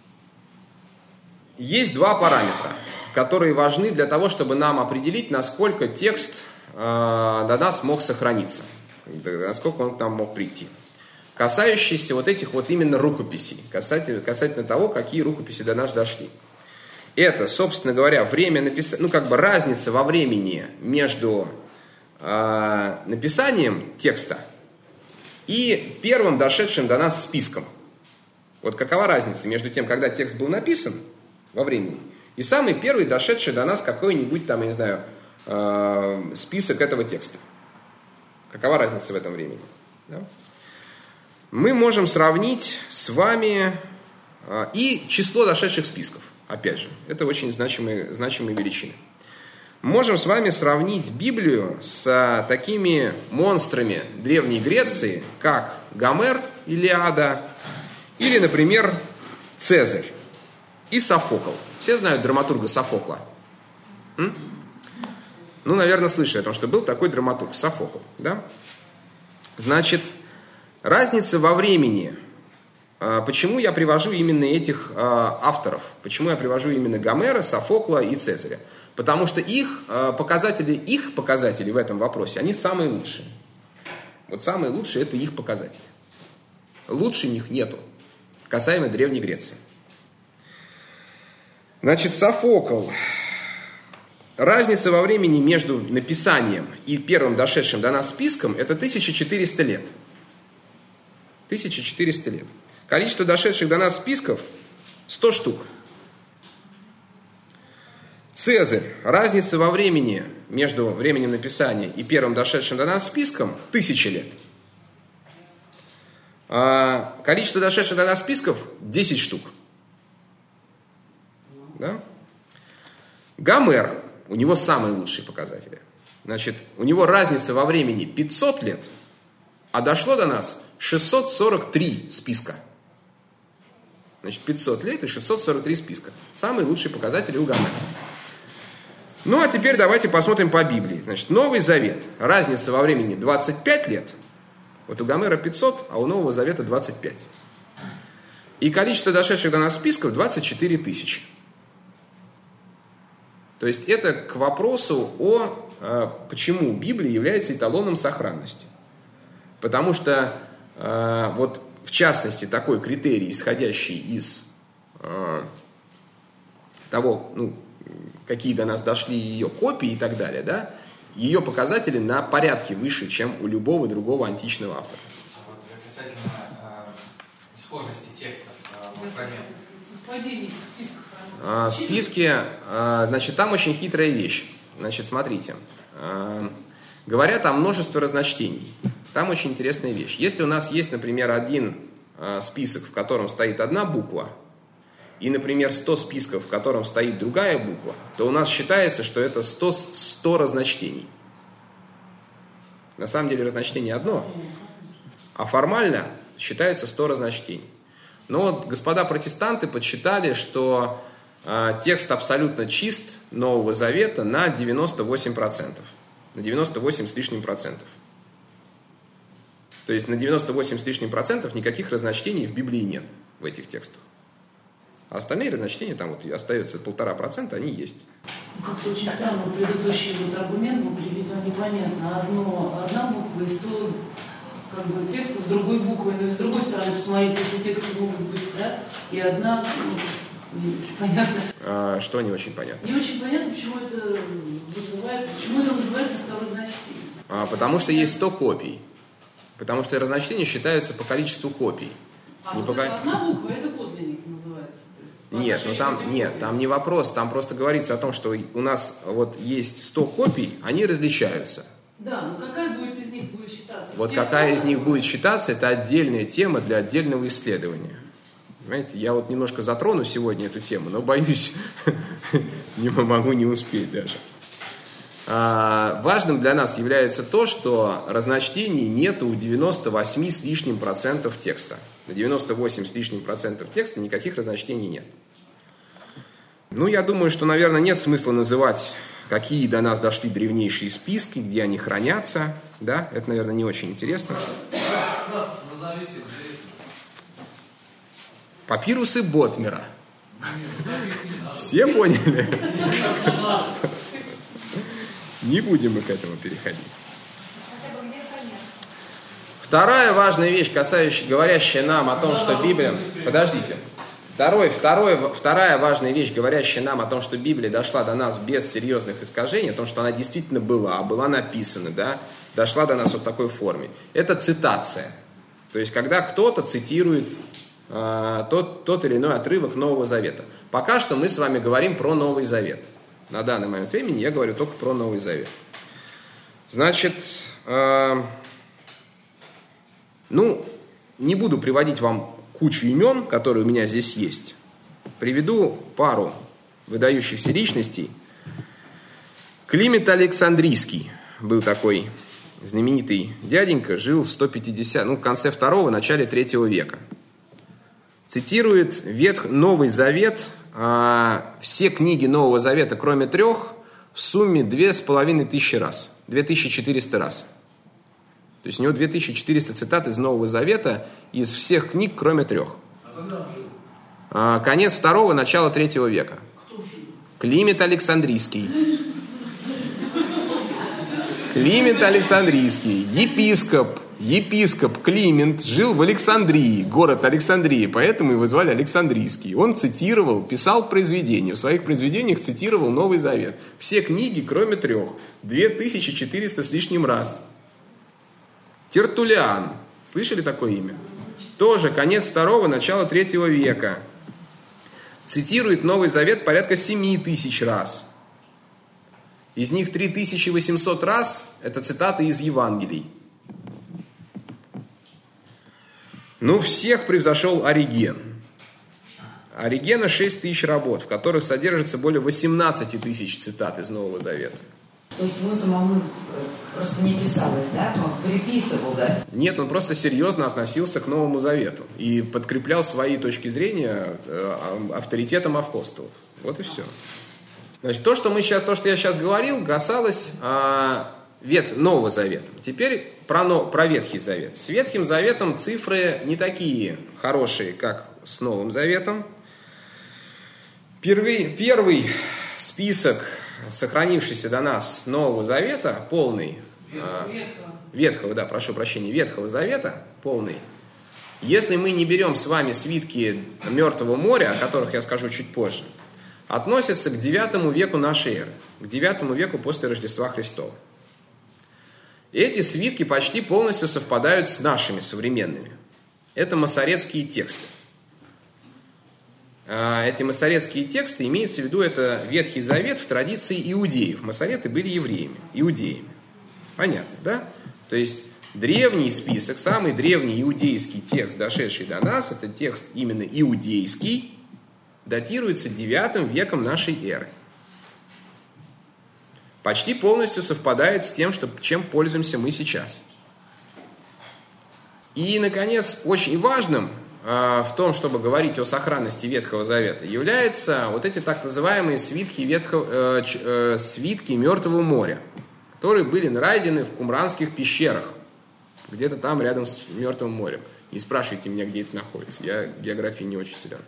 Есть два параметра, которые важны для того, чтобы нам определить, насколько текст до нас мог сохраниться, насколько он к нам мог прийти. Касающиеся вот этих вот именно рукописей, касательно того, какие рукописи до нас дошли. Это, собственно говоря, время написания, разница во времени между написанием текста и первым дошедшим до нас списком. Вот какова разница между тем, когда текст был написан во времени, и самый первый дошедший до нас какой-нибудь там, я не знаю, список этого текста. Какова разница в этом времени? Да? Мы можем сравнить с вами и число дошедших списков. Опять же, это очень значимые величины. Можем с вами сравнить Библию с такими монстрами Древней Греции, как Гомер, Илиада, или, например, Цезарь и Софокл. Все знают драматурга Софокла? Наверное, слышали о том, что был такой драматург Софокл. Да? Значит, разница во времени. Почему я привожу именно этих авторов? Почему я привожу именно Гомера, Софокла и Цезаря? Потому что их показатели в этом вопросе, они самые лучшие. Вот самые лучшие – это их показатели. Лучше них нету, касаемо Древней Греции. Значит, Софокл. Разница во времени между написанием и первым дошедшим до нас списком – это 1400 лет. 1400 лет. Количество дошедших до нас списков – 100 штук. Цезарь. Разница во времени между временем написания и первым дошедшим до нас списком – 1000 лет. А количество дошедших до нас списков – 10 штук. Да? Гомер. У него самые лучшие показатели. Значит, у него разница во времени 500 лет, а дошло до нас 643 списка. Значит, 500 лет и 643 списка. Самые лучшие показатели у Гомера. Ну, а теперь давайте посмотрим по Библии. Значит, Новый Завет. Разница во времени 25 лет. Вот у Гомера 500, а у Нового Завета 25. И количество дошедших до нас списков 24 тысячи. То есть это к вопросу почему Библия является эталоном сохранности. Потому что вот в частности такой критерий, исходящий из того, какие до нас дошли ее копии и так далее, да, ее показатели на порядке выше, чем у любого другого античного автора. А вот касательно схожести текстов фрагментов. Совпадение списков. Списки, значит, там очень хитрая вещь. Значит, смотрите. Говорят о множестве разночтений. Там очень интересная вещь. Если у нас есть, например, один список, в котором стоит одна буква, и, например, 100 списков, в котором стоит другая буква, то у нас считается, что это 100 разночтений. На самом деле разночтение одно, а формально считается 100 разночтений. Но вот господа протестанты подсчитали, что текст абсолютно чист Нового Завета на 98%. На 98 с лишним процентов. То есть на 98 с лишним процентов никаких разночтений в Библии нет в этих текстах. А остальные разночтения, там вот остается 1,5%, они есть. Как-то очень странно, предыдущий аргумент был приведен непонятно. Одна буква и 100 текстов с другой буквой. Но и с другой стороны, посмотрите, эти тексты могут быть, да, и одна, не очень понятно. Что не очень понятно? Не очень понятно, почему это называется 100 разночтений. Потому что есть 100 копий. Потому что разночтения считаются по количеству копий. Одна буква, это подлинник называется. Нет, там не вопрос. Там просто говорится о том, что у нас вот есть 100 копий, они различаются. Да, но какая будет из них будет считаться? Вот какая из них будет считаться, это отдельная тема для отдельного исследования. Понимаете, я вот немножко затрону сегодня эту тему, но боюсь, не могу не успеть даже. Важным для нас является то, что разночтений нету у 98 с лишним процентов текста. На 98 с лишним процентов текста никаких разночтений нет. Я думаю, что, наверное, нет смысла называть, какие до нас дошли древнейшие списки, где они хранятся. Да, это, наверное, не очень интересно. Папирусы Ботмера. Все поняли? Не будем мы к этому переходить. Вторая важная вещь, говорящая нам о том, что Библия... Подождите. Вторая важная вещь, говорящая нам о том, что Библия дошла до нас без серьезных искажений, о том, что она действительно была написана, да, дошла до нас вот в такой форме. Это цитация. То есть, когда кто-то цитирует тот или иной отрывок Нового Завета. Пока что мы с вами говорим про Новый Завет. На данный момент времени я говорю только про Новый Завет. Значит, не буду приводить вам кучу имен, которые у меня здесь есть. Приведу пару выдающихся личностей. Климент Александрийский был такой знаменитый дяденька, жил в 150, в конце 2-го, начале 3 века. Цитирует Новый Завет, все книги Нового Завета, кроме 3, в сумме 2500 раз, 2400 раз. То есть у него 2400 цитат из Нового Завета из всех книг, кроме 3. Конец 2-го, начало 3 века. Климент Александрийский. Климент Александрийский, епископ Климент жил в Александрии, город Александрия, поэтому его звали Александрийский. Он цитировал, писал произведения, в своих произведениях цитировал Новый Завет. Все книги, кроме 3, 2400 с лишним раз. Тертуллиан, слышали такое имя? Тоже конец 2-го, начало 3 века. Цитирует Новый Завет порядка 7000 раз. Из них 3800 раз это цитаты из Евангелий. Ну, всех превзошел Ориген. Оригена 6000 работ, в которых содержится более 18 тысяч цитат из Нового Завета. То есть ему самому просто не писалось, да? Он приписывал, да? Нет, он просто серьезно относился к Новому Завету и подкреплял свои точки зрения авторитетом апостолов. Вот и все. Значит, то, что я сейчас говорил, касалось Нового Завета. Теперь про Ветхий Завет. С Ветхим Заветом цифры не такие хорошие, как с Новым Заветом. Первый список, сохранившийся до нас Нового Завета, полный, Ветхого Завета, полный. Если мы не берем с вами свитки Мертвого моря, о которых я скажу чуть позже, относится к 9 веку нашей эры, к 9 веку после Рождества Христова. Эти свитки почти полностью совпадают с нашими современными. Это масоретские тексты. Эти масоретские тексты, имеется в виду, это Ветхий Завет в традиции иудеев. Масореты были иудеями. Понятно, да? То есть древний список, самый древний иудейский текст, дошедший до нас, это текст именно иудейский, датируется 9 веком нашей эры. Почти полностью совпадает с тем, чем пользуемся мы сейчас. И, наконец, очень важным в том, чтобы говорить о сохранности Ветхого Завета, являются вот эти так называемые свитки Мертвого моря, которые были найдены в Кумранских пещерах, где-то там рядом с Мертвым морем. Не спрашивайте меня, где это находится, я географией не очень силен.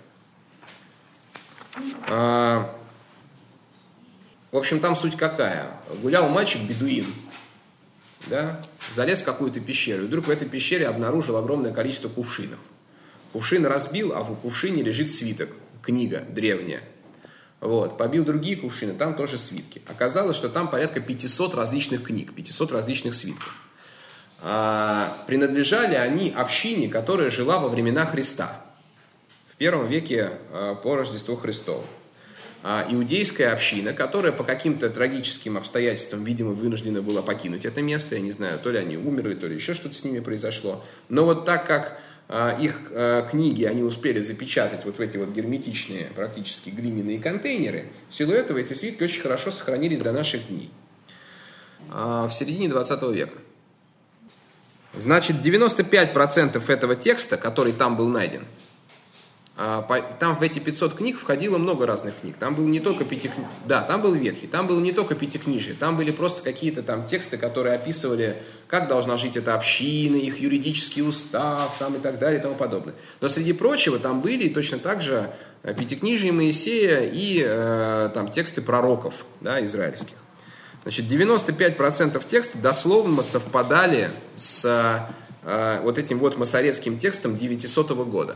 В общем, там суть какая? Гулял мальчик-бедуин, да, залез в какую-то пещеру, и вдруг в этой пещере обнаружил огромное количество кувшинов. Кувшин разбил, а в кувшине лежит свиток, книга древняя. Вот. Побил другие кувшины, там тоже свитки. Оказалось, что там порядка 500 различных книг, 500 различных свитков. Принадлежали они общине, которая жила во времена Христа, в 1 веке по Рождеству Христову. Иудейская община, которая по каким-то трагическим обстоятельствам, видимо, вынуждена была покинуть это место. Я не знаю, то ли они умерли, то ли еще что-то с ними произошло. Но вот так как их книги они успели запечатать вот в эти вот герметичные, практически глиняные контейнеры, в силу этого эти свитки очень хорошо сохранились до наших дней. В середине 20 века. Значит, 95% этого текста, который там был найден, там в эти 500 книг входило много разных книг. Там был не только там был Ветхий, там было не только пятикнижие, там были просто какие-то там тексты, которые описывали, как должна жить эта община, их юридический устав, там и так далее и тому подобное. Но среди прочего там были точно так же пятикнижие Моисея и там тексты пророков, да, израильских. Значит, 95% текста дословно совпадали с вот этим вот масоретским текстом 900 года.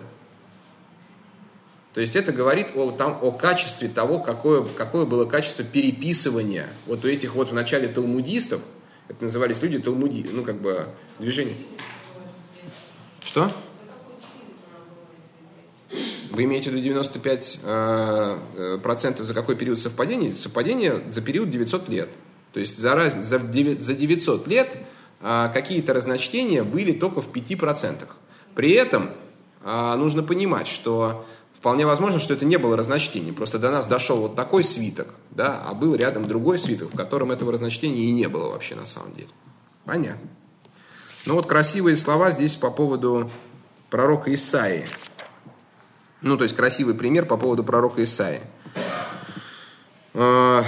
То есть это говорит о качестве того, какое было качество переписывания вот у этих вот в начале талмудистов, это назывались люди движение. Что? Вы имеете в виду 95% за какой период совпадения? Совпадение за период 900 лет. То есть за 900 лет какие-то разночтения были только в 5%. При этом нужно понимать, что вполне возможно, что это не было разночтение. Просто до нас дошел вот такой свиток, да, а был рядом другой свиток, в котором этого разночтения и не было вообще на самом деле. Понятно. Ну вот красивые слова здесь по поводу пророка Исаии. Ну, то есть красивый пример по поводу пророка Исаии. Ну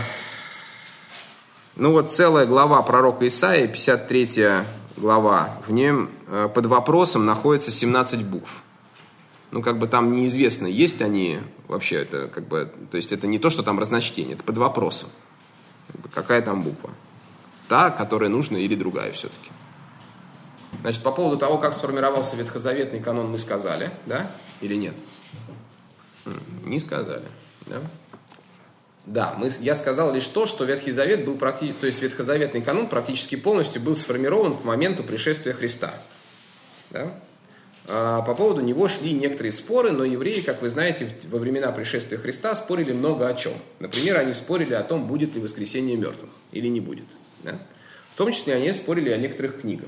вот целая глава пророка Исаии, 53 глава, в нем под вопросом находится 17 букв. Ну, там неизвестно, есть они вообще, это то есть это не то, что там разночтение, это под вопросом. Какая там буква. та, которая нужна, или другая все-таки. Значит, по поводу того, как сформировался ветхозаветный канон, мы сказали, да? Или нет? Не сказали, да? Да, я сказал лишь то, что Ветхий Завет был практически, то есть ветхозаветный канон практически полностью был сформирован к моменту пришествия Христа. Да? По поводу него шли некоторые споры, но евреи, как вы знаете, во времена пришествия Христа спорили много о чем. Например, они спорили о том, будет ли воскресение мертвых или не будет. Да? В том числе они спорили о некоторых книгах.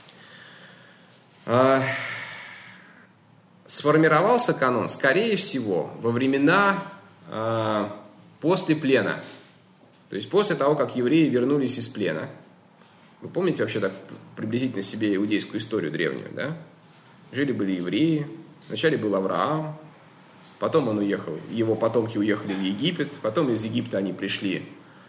Сформировался канон, скорее всего, во времена после плена. То есть после того, как евреи вернулись из плена. Вы помните вообще так приблизительно себе иудейскую историю древнюю, да? Жили-были евреи, вначале был Авраам, потом он уехал, его потомки уехали в Египет, потом из Египта они пришли,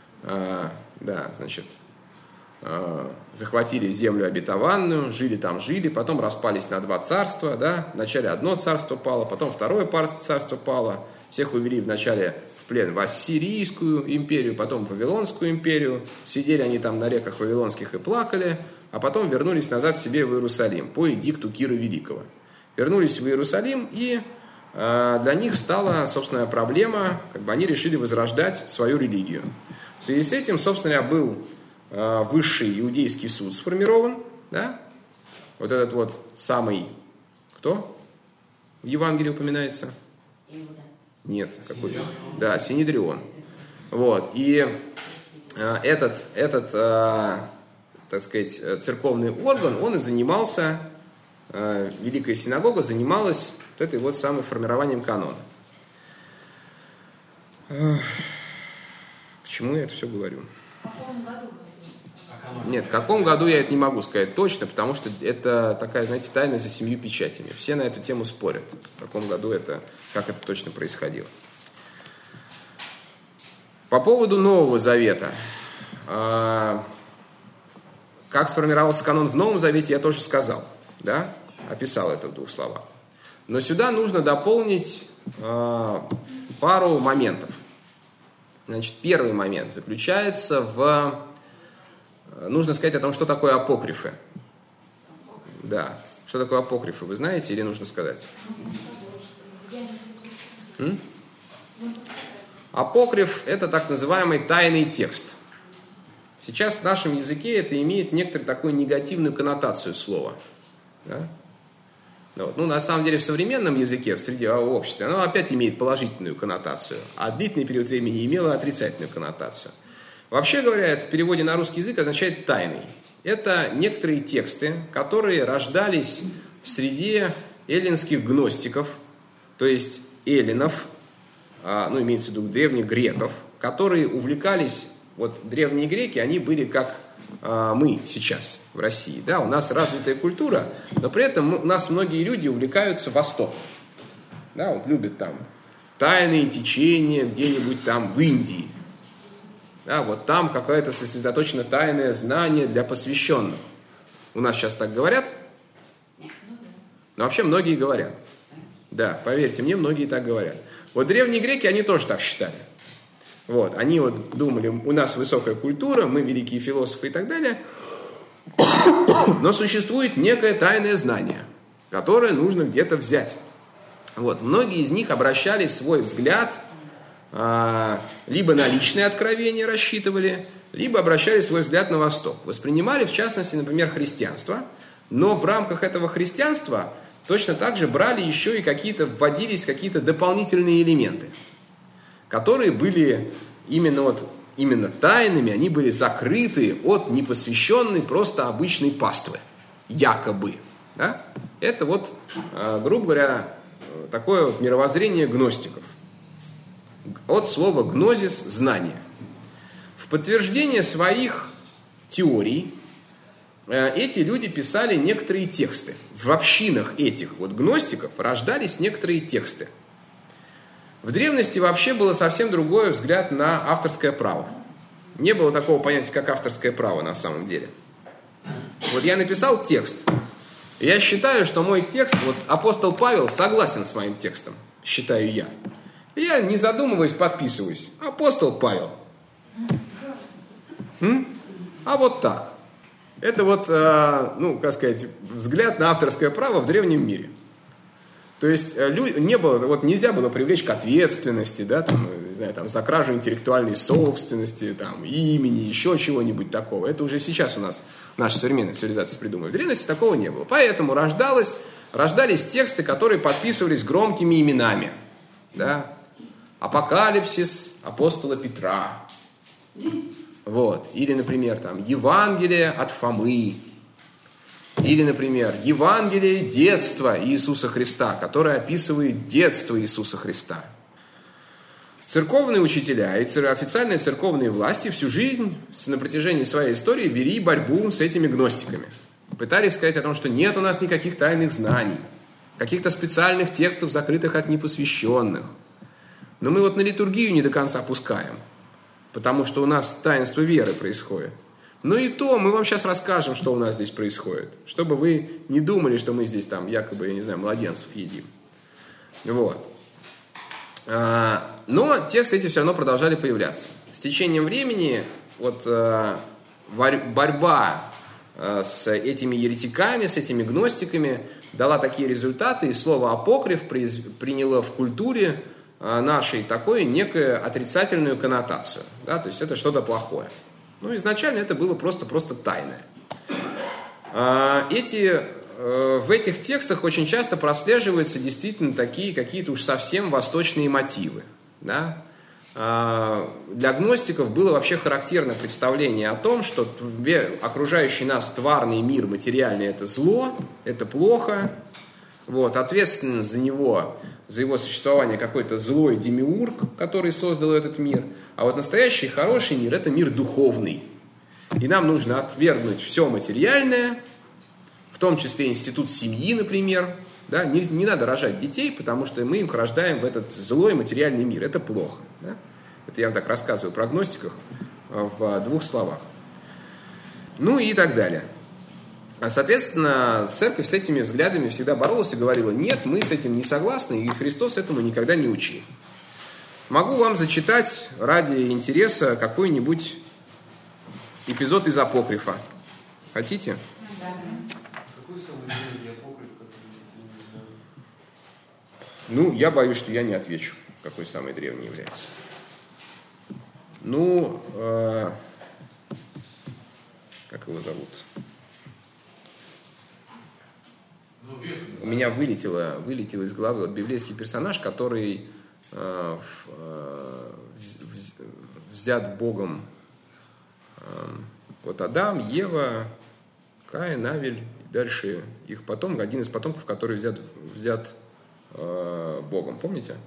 захватили землю обетованную, жили, потом распались на два царства, да? Вначале одно царство пало, потом второе царство пало, всех увели вначале в плен в Ассирийскую империю, потом в Вавилонскую империю, сидели они там на реках вавилонских и плакали, а потом вернулись назад себе в Иерусалим по эдикту Кира Великого. Вернулись в Иерусалим, и для них стала, собственно, проблема, они решили возрождать свою религию. В связи с этим, собственно, был высший иудейский суд сформирован, да? Вот этот вот самый, кто в Евангелии упоминается? Нет, какой? Синедрион. Да, Синедрион. Вот, и этот так сказать, церковный орган, он и занимался, Великая Синагога занималась вот этой вот самым формированием канона. К чему я это все говорю? В каком году? Нет, в каком году я это не могу сказать точно, потому что это такая, знаете, тайна за 7 печатями. Все на эту тему спорят, в каком году это, как это точно происходило. По поводу Нового Завета. Как сформировался канон в Новом Завете, я тоже сказал, да? Описал это в 2 словах. Но сюда нужно дополнить пару моментов. Значит, первый момент заключается в... Нужно сказать о том, что такое апокрифы. Да. Что такое апокрифы, вы знаете или нужно сказать? Апокриф – это так называемый тайный текст. Сейчас в нашем языке это имеет некоторую такую негативную коннотацию слова. Да? Вот. Ну, на самом деле, в современном языке, в среде общества, оно опять имеет положительную коннотацию, а длительный период времени имело отрицательную коннотацию. Вообще говоря, это в переводе на русский язык означает «тайный». Это некоторые тексты, которые рождались в среде эллинских гностиков, то есть эллинов, имеется в виду древних греков, которые увлекались, вот древние греки, они были как мы сейчас в России, да, у нас развитая культура, но при этом у нас многие люди увлекаются Востоком, да, вот любят там тайные течения где-нибудь там в Индии, да, вот там какое-то сосредоточено тайное знание для посвященных. У нас сейчас так говорят? Но вообще многие говорят. Да, поверьте мне, многие так говорят. Вот древние греки, они тоже так считали. Вот, они вот думали, у нас высокая культура, мы великие философы и так далее, но существует некое тайное знание, которое нужно где-то взять. Вот, многие из них обращали свой взгляд либо на личные откровения рассчитывали, либо обращали свой взгляд на Восток. Воспринимали, в частности, например, христианство, но в рамках этого христианства точно так же брали еще и вводились какие-то дополнительные элементы, которые были именно тайными, они были закрыты от непосвященной просто обычной паствы, якобы. Да? Это вот, грубо говоря, такое вот мировоззрение гностиков. От слова гнозис – знание. В подтверждение своих теорий эти люди писали некоторые тексты. В общинах этих вот гностиков рождались некоторые тексты. В древности вообще было совсем другой взгляд на авторское право. Не было такого понятия, как авторское право на самом деле. Вот я написал текст. И я считаю, что мой текст, вот апостол Павел согласен с моим текстом, считаю я. И я, не задумываясь, подписываюсь. Апостол Павел. а вот так. Это вот, ну, как сказать, взгляд на авторское право в древнем мире. То есть не было, вот нельзя было привлечь к ответственности, да, там, не знаю, там, за кражу интеллектуальной собственности, там, имени, еще чего-нибудь такого. Это уже сейчас у нас наша современная цивилизация придумывает. В древности такого не было. Поэтому рождались тексты, которые подписывались громкими именами. Да? Апокалипсис апостола Петра. Вот. Или, например, там, Евангелие от Фомы. Или, например, Евангелие детства Иисуса Христа, которое описывает детство Иисуса Христа. Церковные учителя и официальные церковные власти всю жизнь на протяжении своей истории вели борьбу с этими гностиками. Пытались сказать о том, что нет у нас никаких тайных знаний, каких-то специальных текстов, закрытых от непосвященных. Но мы вот на литургию не до конца пускаем, потому что у нас таинство веры происходит. Но и то мы вам сейчас расскажем, что у нас здесь происходит, чтобы вы не думали, что мы здесь там якобы, я не знаю, младенцев едим. Вот. Но тексты эти все равно продолжали появляться. С течением времени вот, борьба с этими еретиками, с этими гностиками дала такие результаты, и слово «апокриф» приняло в культуре нашей такую некую отрицательную коннотацию. Да? То есть это что-то плохое. Ну, изначально это было просто тайное. В этих текстах очень часто прослеживаются действительно такие какие-то уж совсем восточные мотивы. Да? Для гностиков было вообще характерно представление о том, что окружающий нас тварный мир материальный – это зло, это плохо. Вот, ответственен за его существование какой-то злой демиург, который создал этот мир. А вот настоящий хороший мир – это мир духовный. И нам нужно отвергнуть все материальное, в том числе институт семьи, например. Да? Не надо рожать детей, потому что мы их рождаем в этот злой материальный мир. Это плохо. Да? Это я вам так рассказываю про гностиков в 2 словах. Ну и так далее. Соответственно, церковь с этими взглядами всегда боролась и говорила: нет, мы с этим не согласны, и Христос этому никогда не учил. Могу вам зачитать ради интереса какой-нибудь эпизод из Апокрифа. Хотите? Какой самый древний апокриф, который Ну, я боюсь, что я не отвечу, какой самый древний является. Ну, как его зовут? У меня вылетело из головы вот библейский персонаж, который взят Богом. Вот Адам, Ева, Каин, Авель, и дальше их потом, один из потомков, который взят Богом. Помните?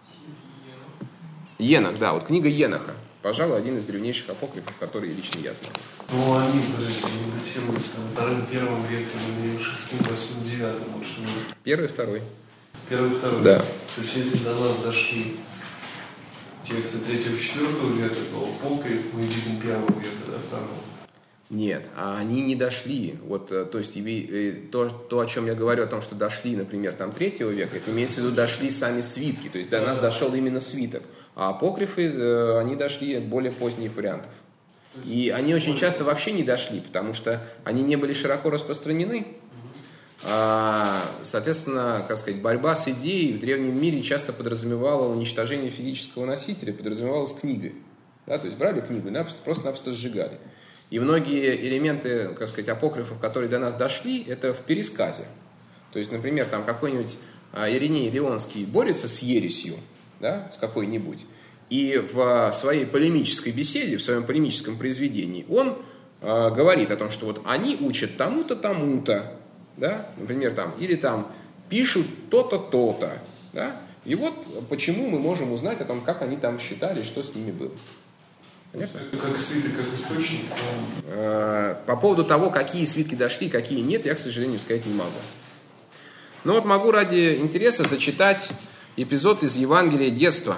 Енох, да, вот книга Еноха. Пожалуй, один из древнейших апокрифов, которые лично я знаю. Ну, они датируются на 2-1 веке, или 6, 8, 9, вот что. 1 и 2. 1 и 2. Да. То есть, если до нас дошли тексты 3-4 века, то апокриф мы видим 1 века, да, 2. Нет, они не дошли. Вот, то есть то, о чем я говорю, о том, что дошли, например, там 3 века, это имеется в виду, дошли сами свитки, то есть до нас дошел именно свиток. А апокрифы, они дошли более поздних вариантов. И они очень часто вообще не дошли, потому что они не были широко распространены. Соответственно, как сказать, борьба с идеей в древнем мире часто подразумевала уничтожение физического носителя, подразумевалась книгой. Да, то есть брали книгу и просто-напросто сжигали. И многие элементы, как сказать, апокрифов, которые до нас дошли, это в пересказе. То есть, например, там какой-нибудь Ириней Леонский борется с ересью, да, с какой-нибудь, и в своей полемической беседе, в своем полемическом произведении он говорит о том, что вот они учат тому-то, тому-то, да, например, там, или там пишут то-то, то-то, да, и вот почему мы можем узнать о том, как они там считали, что с ними было. Понятно? Как свиток, как источник. По поводу того, какие свитки дошли, какие нет, я, к сожалению, сказать не могу. Но вот могу ради интереса зачитать эпизод из Евангелия детства.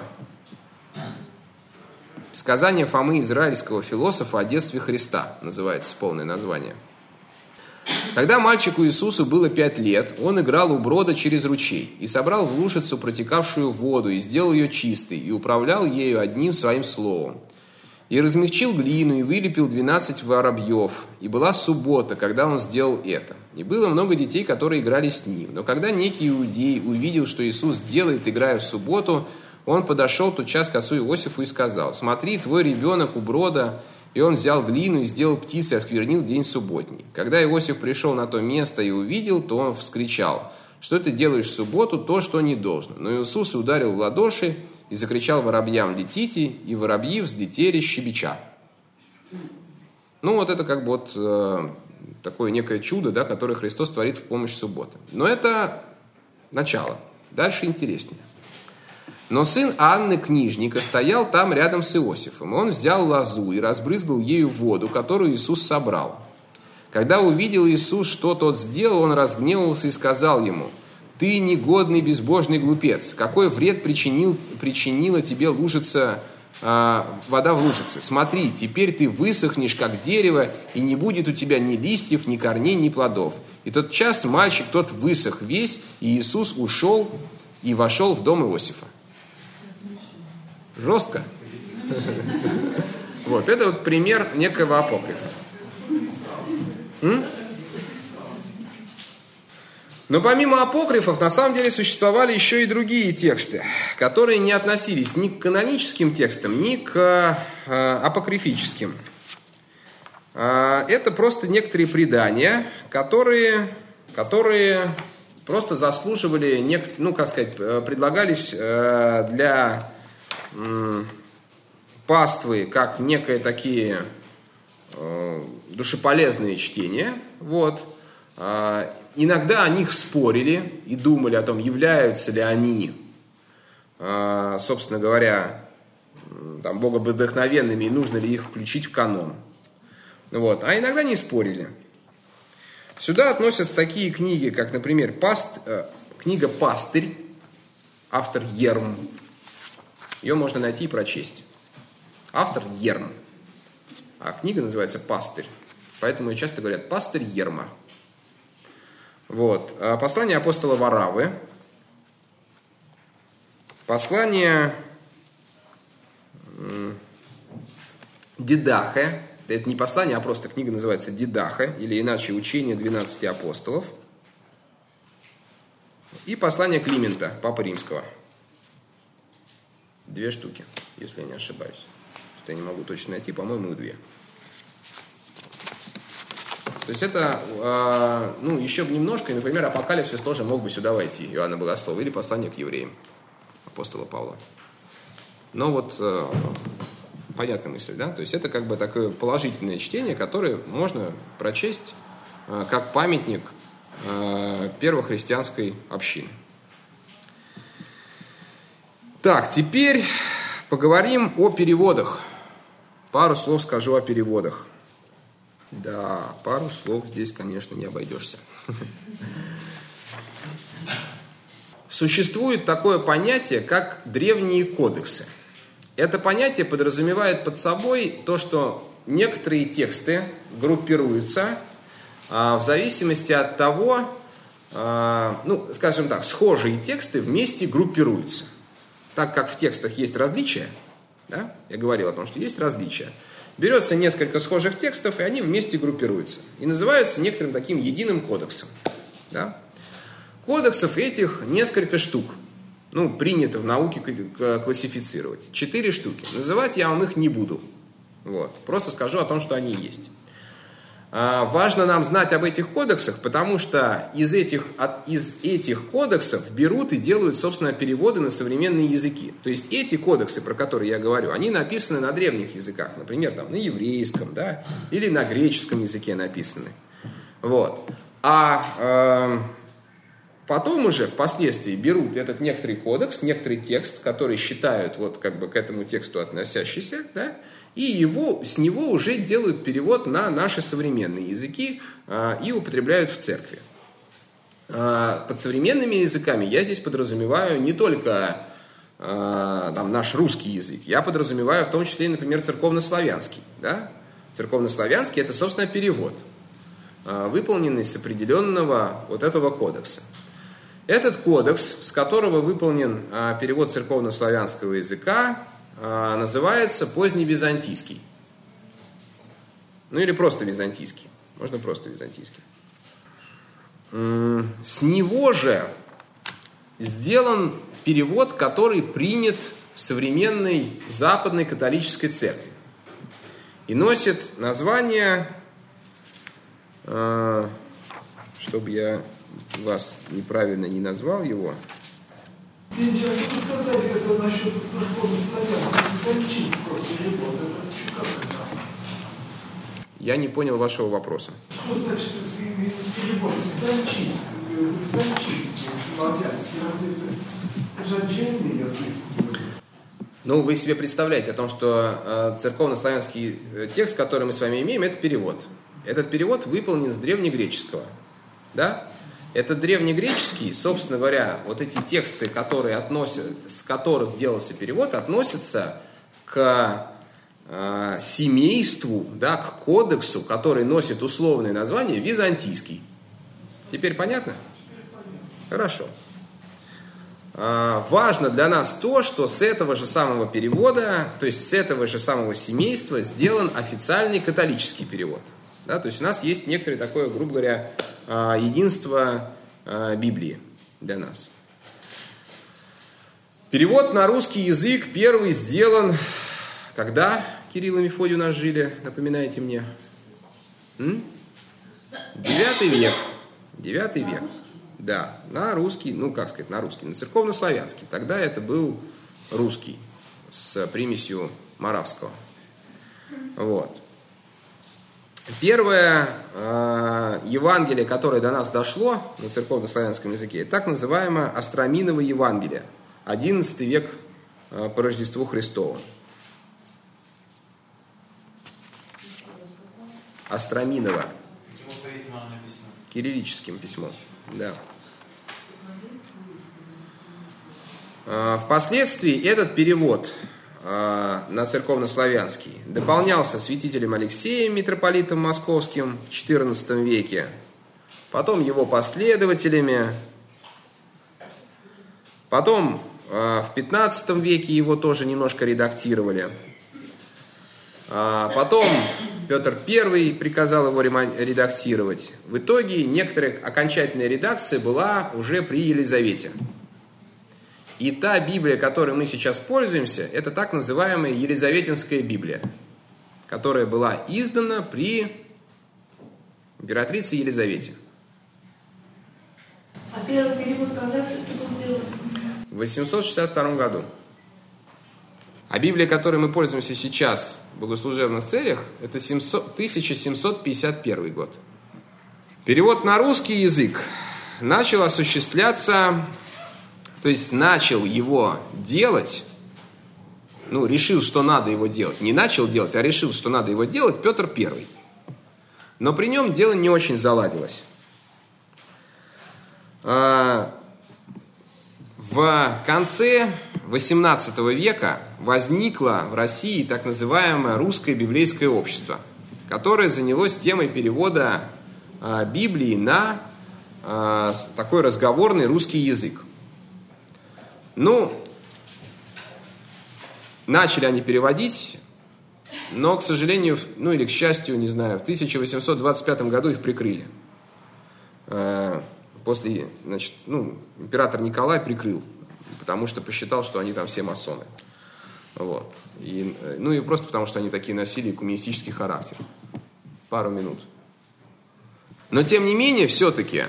Сказание Фомы, израильского философа, о детстве Христа, называется полное название. Когда мальчику Иисусу было 5 лет, он играл у брода через ручей и собрал в лужицу протекавшую воду и сделал ее чистой, и управлял ею одним своим словом. И размягчил глину, и вылепил 12 воробьев. И была суббота, когда он сделал это. И было много детей, которые играли с ним. Но когда некий иудей увидел, что Иисус делает, играя в субботу, он подошел тотчас к отцу Иосифу и сказал: «Смотри, твой ребенок у брода». И он взял глину и сделал птицы, и осквернил день субботний. Когда Иосиф пришел на то место и увидел, то он вскричал: «Что ты делаешь в субботу, то, что не должно». Но Иисус ударил в ладоши и закричал воробьям: «Летите», и воробьи взлетели щебеча. Ну, вот это как бы вот такое некое чудо, да, которое Христос творит в помощь субботы. Но это начало. Дальше интереснее. Но сын Анны, книжника, стоял там рядом с Иосифом. Он взял лозу и разбрызгал ею воду, которую Иисус собрал. Когда увидел Иисус, что тот сделал, он разгневался и сказал ему: «Ты негодный, безбожный глупец! Какой вред причинила тебе лужица, вода в лужице? Смотри, теперь ты высохнешь, как дерево, и не будет у тебя ни листьев, ни корней, ни плодов». И тотчас мальчик тот высох весь, и Иисус ушел и вошел в дом Иосифа. Жестко? Вот, это вот пример некого апокрифа. Но помимо апокрифов, на самом деле существовали еще и другие тексты, которые не относились ни к каноническим текстам, ни к апокрифическим. Это просто некоторые предания, которые просто заслуживали, предлагались для паствы как некое такие душеполезные чтения. Вот. Иногда о них спорили и думали о том, являются ли они, собственно говоря, там, боговдохновенными и нужно ли их включить в канон. Вот. А иногда не спорили. Сюда относятся такие книги, как, например, книга «Пастырь», автор Ерм. Ее можно найти и прочесть. Автор Ерм. А книга называется «Пастырь». Поэтому и часто говорят «Пастырь Ерма». Вот. Послание апостола Варавы. Послание Дидахе. Это не послание, а просто книга называется Дидахе, или иначе «Учение 12 апостолов». И послание Климента, Папы Римского. 2 штуки, если я не ошибаюсь. Что я не могу точно найти, по-моему, 2. То есть это, еще бы немножко, и, например, Апокалипсис тоже мог бы сюда войти, Иоанна Богослова, или послание к евреям, апостола Павла. Но вот понятная мысль, да? То есть это как бы такое положительное чтение, которое можно прочесть как памятник первохристианской общины. Так, теперь поговорим о переводах. Пару слов скажу о переводах. Да, пару слов здесь, конечно, не обойдешься. Существует такое понятие, как древние кодексы. Это понятие подразумевает под собой то, что некоторые тексты группируются в зависимости от того, скажем так, схожие тексты вместе группируются. Так как в текстах есть различия, да, я говорил о том, что есть различия, берется несколько схожих текстов, и они вместе группируются. И называются некоторым таким единым кодексом. Да? Кодексов этих несколько штук. Принято в науке классифицировать. 4 штуки. Называть я вам их не буду. Вот. Просто скажу о том, что они есть. Важно нам знать об этих кодексах, потому что из этих кодексов берут и делают, собственно, переводы на современные языки. То есть эти кодексы, про которые я говорю, они написаны на древних языках. Например, там, на еврейском, да, или на греческом языке написаны. Вот. Потом уже впоследствии берут этот некоторый кодекс, некоторый текст, который считают вот как бы к этому тексту относящийся, да, и с него уже делают перевод на наши современные языки и употребляют в церкви. Под современными языками я здесь подразумеваю не только наш русский язык, я подразумеваю в том числе, например, церковнославянский. Да? Церковнославянский – это, собственно, перевод, выполненный с определенного вот этого кодекса. Этот кодекс, с которого выполнен перевод церковнославянского языка, называется поздневизантийский. Ну или просто византийский. Можно просто византийский. С него же сделан перевод, который принят в современной западной католической церкви. И носит название, чтобы я вас неправильно не назвал его. Я хочу сказать, это насчет церковно-славянского византийского перевода. Это что, как это? Я не понял вашего вопроса. Что значит перевод с византийский, славянский? Разве это же отдельный язык? Ну, вы себе представляете о том, что церковно-славянский текст, который мы с вами имеем, это перевод. Этот перевод выполнен с древнегреческого. Да? Этот древнегреческий, собственно говоря, вот эти тексты, с которых делался перевод, относятся к семейству, да, к кодексу, который носит условное название византийский. Теперь понятно? Хорошо. Важно для нас то, что с этого же самого перевода, то есть с этого же самого семейства сделан официальный католический перевод. Да, то есть у нас есть некоторое такое, грубо говоря, единство Библии для нас. Перевод на русский язык первый сделан, когда Кирилл и Мефодий у нас жили, напоминайте мне? 9 век. 9 век. Да, на русский, ну как сказать, на русский, на церковно-славянский. Тогда это был русский с примесью моравского. Вот. Первое Евангелие, которое до нас дошло на церковно-славянском языке, так называемое Остроминово Евангелие, 11 век по Рождеству Христову. Остроминово. Кириллическим письмом. Да. Впоследствии этот перевод на церковно-славянский дополнялся святителем Алексеем, митрополитом московским в XIV веке, потом его последователями, потом в XV веке его тоже немножко редактировали, потом Петр I приказал его редактировать. В итоге некоторая окончательная редакция была уже при Елизавете. И та Библия, которой мы сейчас пользуемся, это так называемая Елизаветинская Библия, которая была издана при императрице Елизавете. А первый перевод когда все-таки был сделан? В 862 году. А Библия, которой мы пользуемся сейчас в богослужебных целях, это 1751 год. Перевод на русский язык начал осуществляться, то есть начал его делать, решил, что надо его делать. Не начал делать, а решил, что надо его делать Петр I. Но при нем дело не очень заладилось. В конце XVIII века возникло в России так называемое Русское библейское общество, которое занялось темой перевода Библии на такой разговорный русский язык. Начали они переводить, но, к сожалению, или к счастью, не знаю, в 1825 году их прикрыли. После, император Николай прикрыл, потому что посчитал, что они там все масоны. Вот. И просто потому, что они такие носили коммунистический характер. Пару минут. Но, тем не менее, все-таки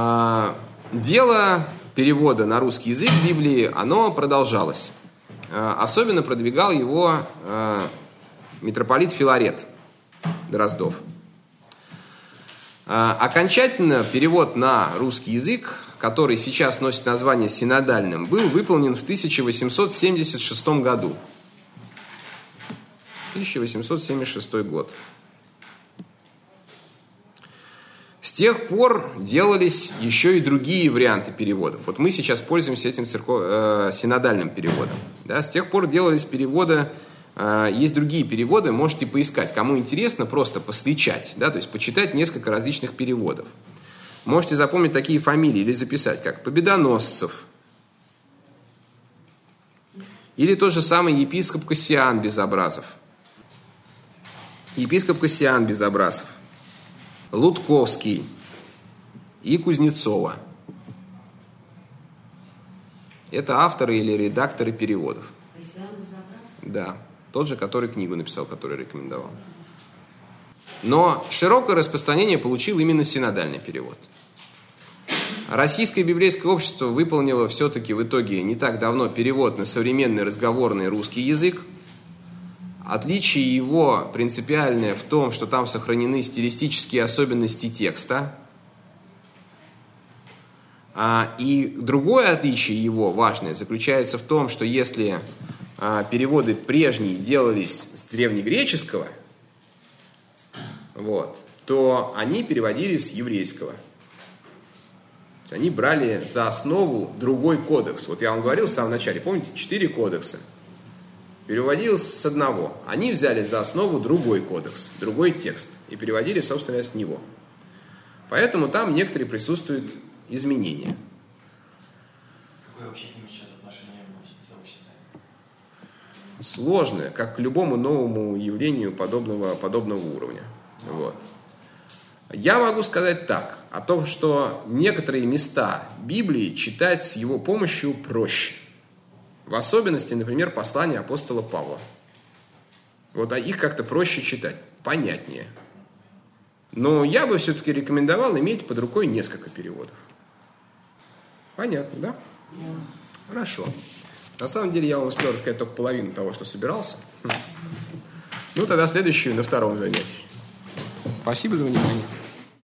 дело перевода на русский язык Библии, оно продолжалось. Особенно продвигал его митрополит Филарет Дроздов. Окончательно перевод на русский язык, который сейчас носит название синодальным, был выполнен в 1876 году. 1876 год. С тех пор делались еще и другие варианты переводов. Вот мы сейчас пользуемся этим синодальным переводом. Да? С тех пор делались переводы, есть другие переводы, можете поискать. Кому интересно, просто посвечать, да? То есть почитать несколько различных переводов. Можете запомнить такие фамилии или записать, как Победоносцев, Или тот же самый епископ Кассиан Безобразов. Епископ Кассиан Безобразов, Лутковский и Кузнецова. Это авторы или редакторы переводов. Кассиан Безобразов? Да, тот же, который книгу написал, который рекомендовал. Но широкое распространение получил именно синодальный перевод. Российское библейское общество выполнило все-таки в итоге не так давно перевод на современный разговорный русский язык. Отличие его принципиальное в том, что там сохранены стилистические особенности текста. И другое отличие его, важное, заключается в том, что если переводы прежние делались с древнегреческого, то они переводились с еврейского. То есть они брали за основу другой кодекс. Вот я вам говорил в самом начале, помните, 4 кодекса. Переводилось с одного. Они взяли за основу другой кодекс, другой текст. И переводили, собственно, с него. Поэтому там некоторые присутствуют изменения. Какое вообще к ним сейчас отношение в сообществе? Сложное, как к любому новому явлению подобного уровня. Я могу сказать так, о том, что некоторые места Библии читать с его помощью проще. В особенности, например, послания апостола Павла. Их как-то проще читать, понятнее. Но я бы все-таки рекомендовал иметь под рукой несколько переводов. Понятно, да? Хорошо. На самом деле я вам успел рассказать только половину того, что собирался. Тогда следующую на втором занятии. Спасибо за внимание.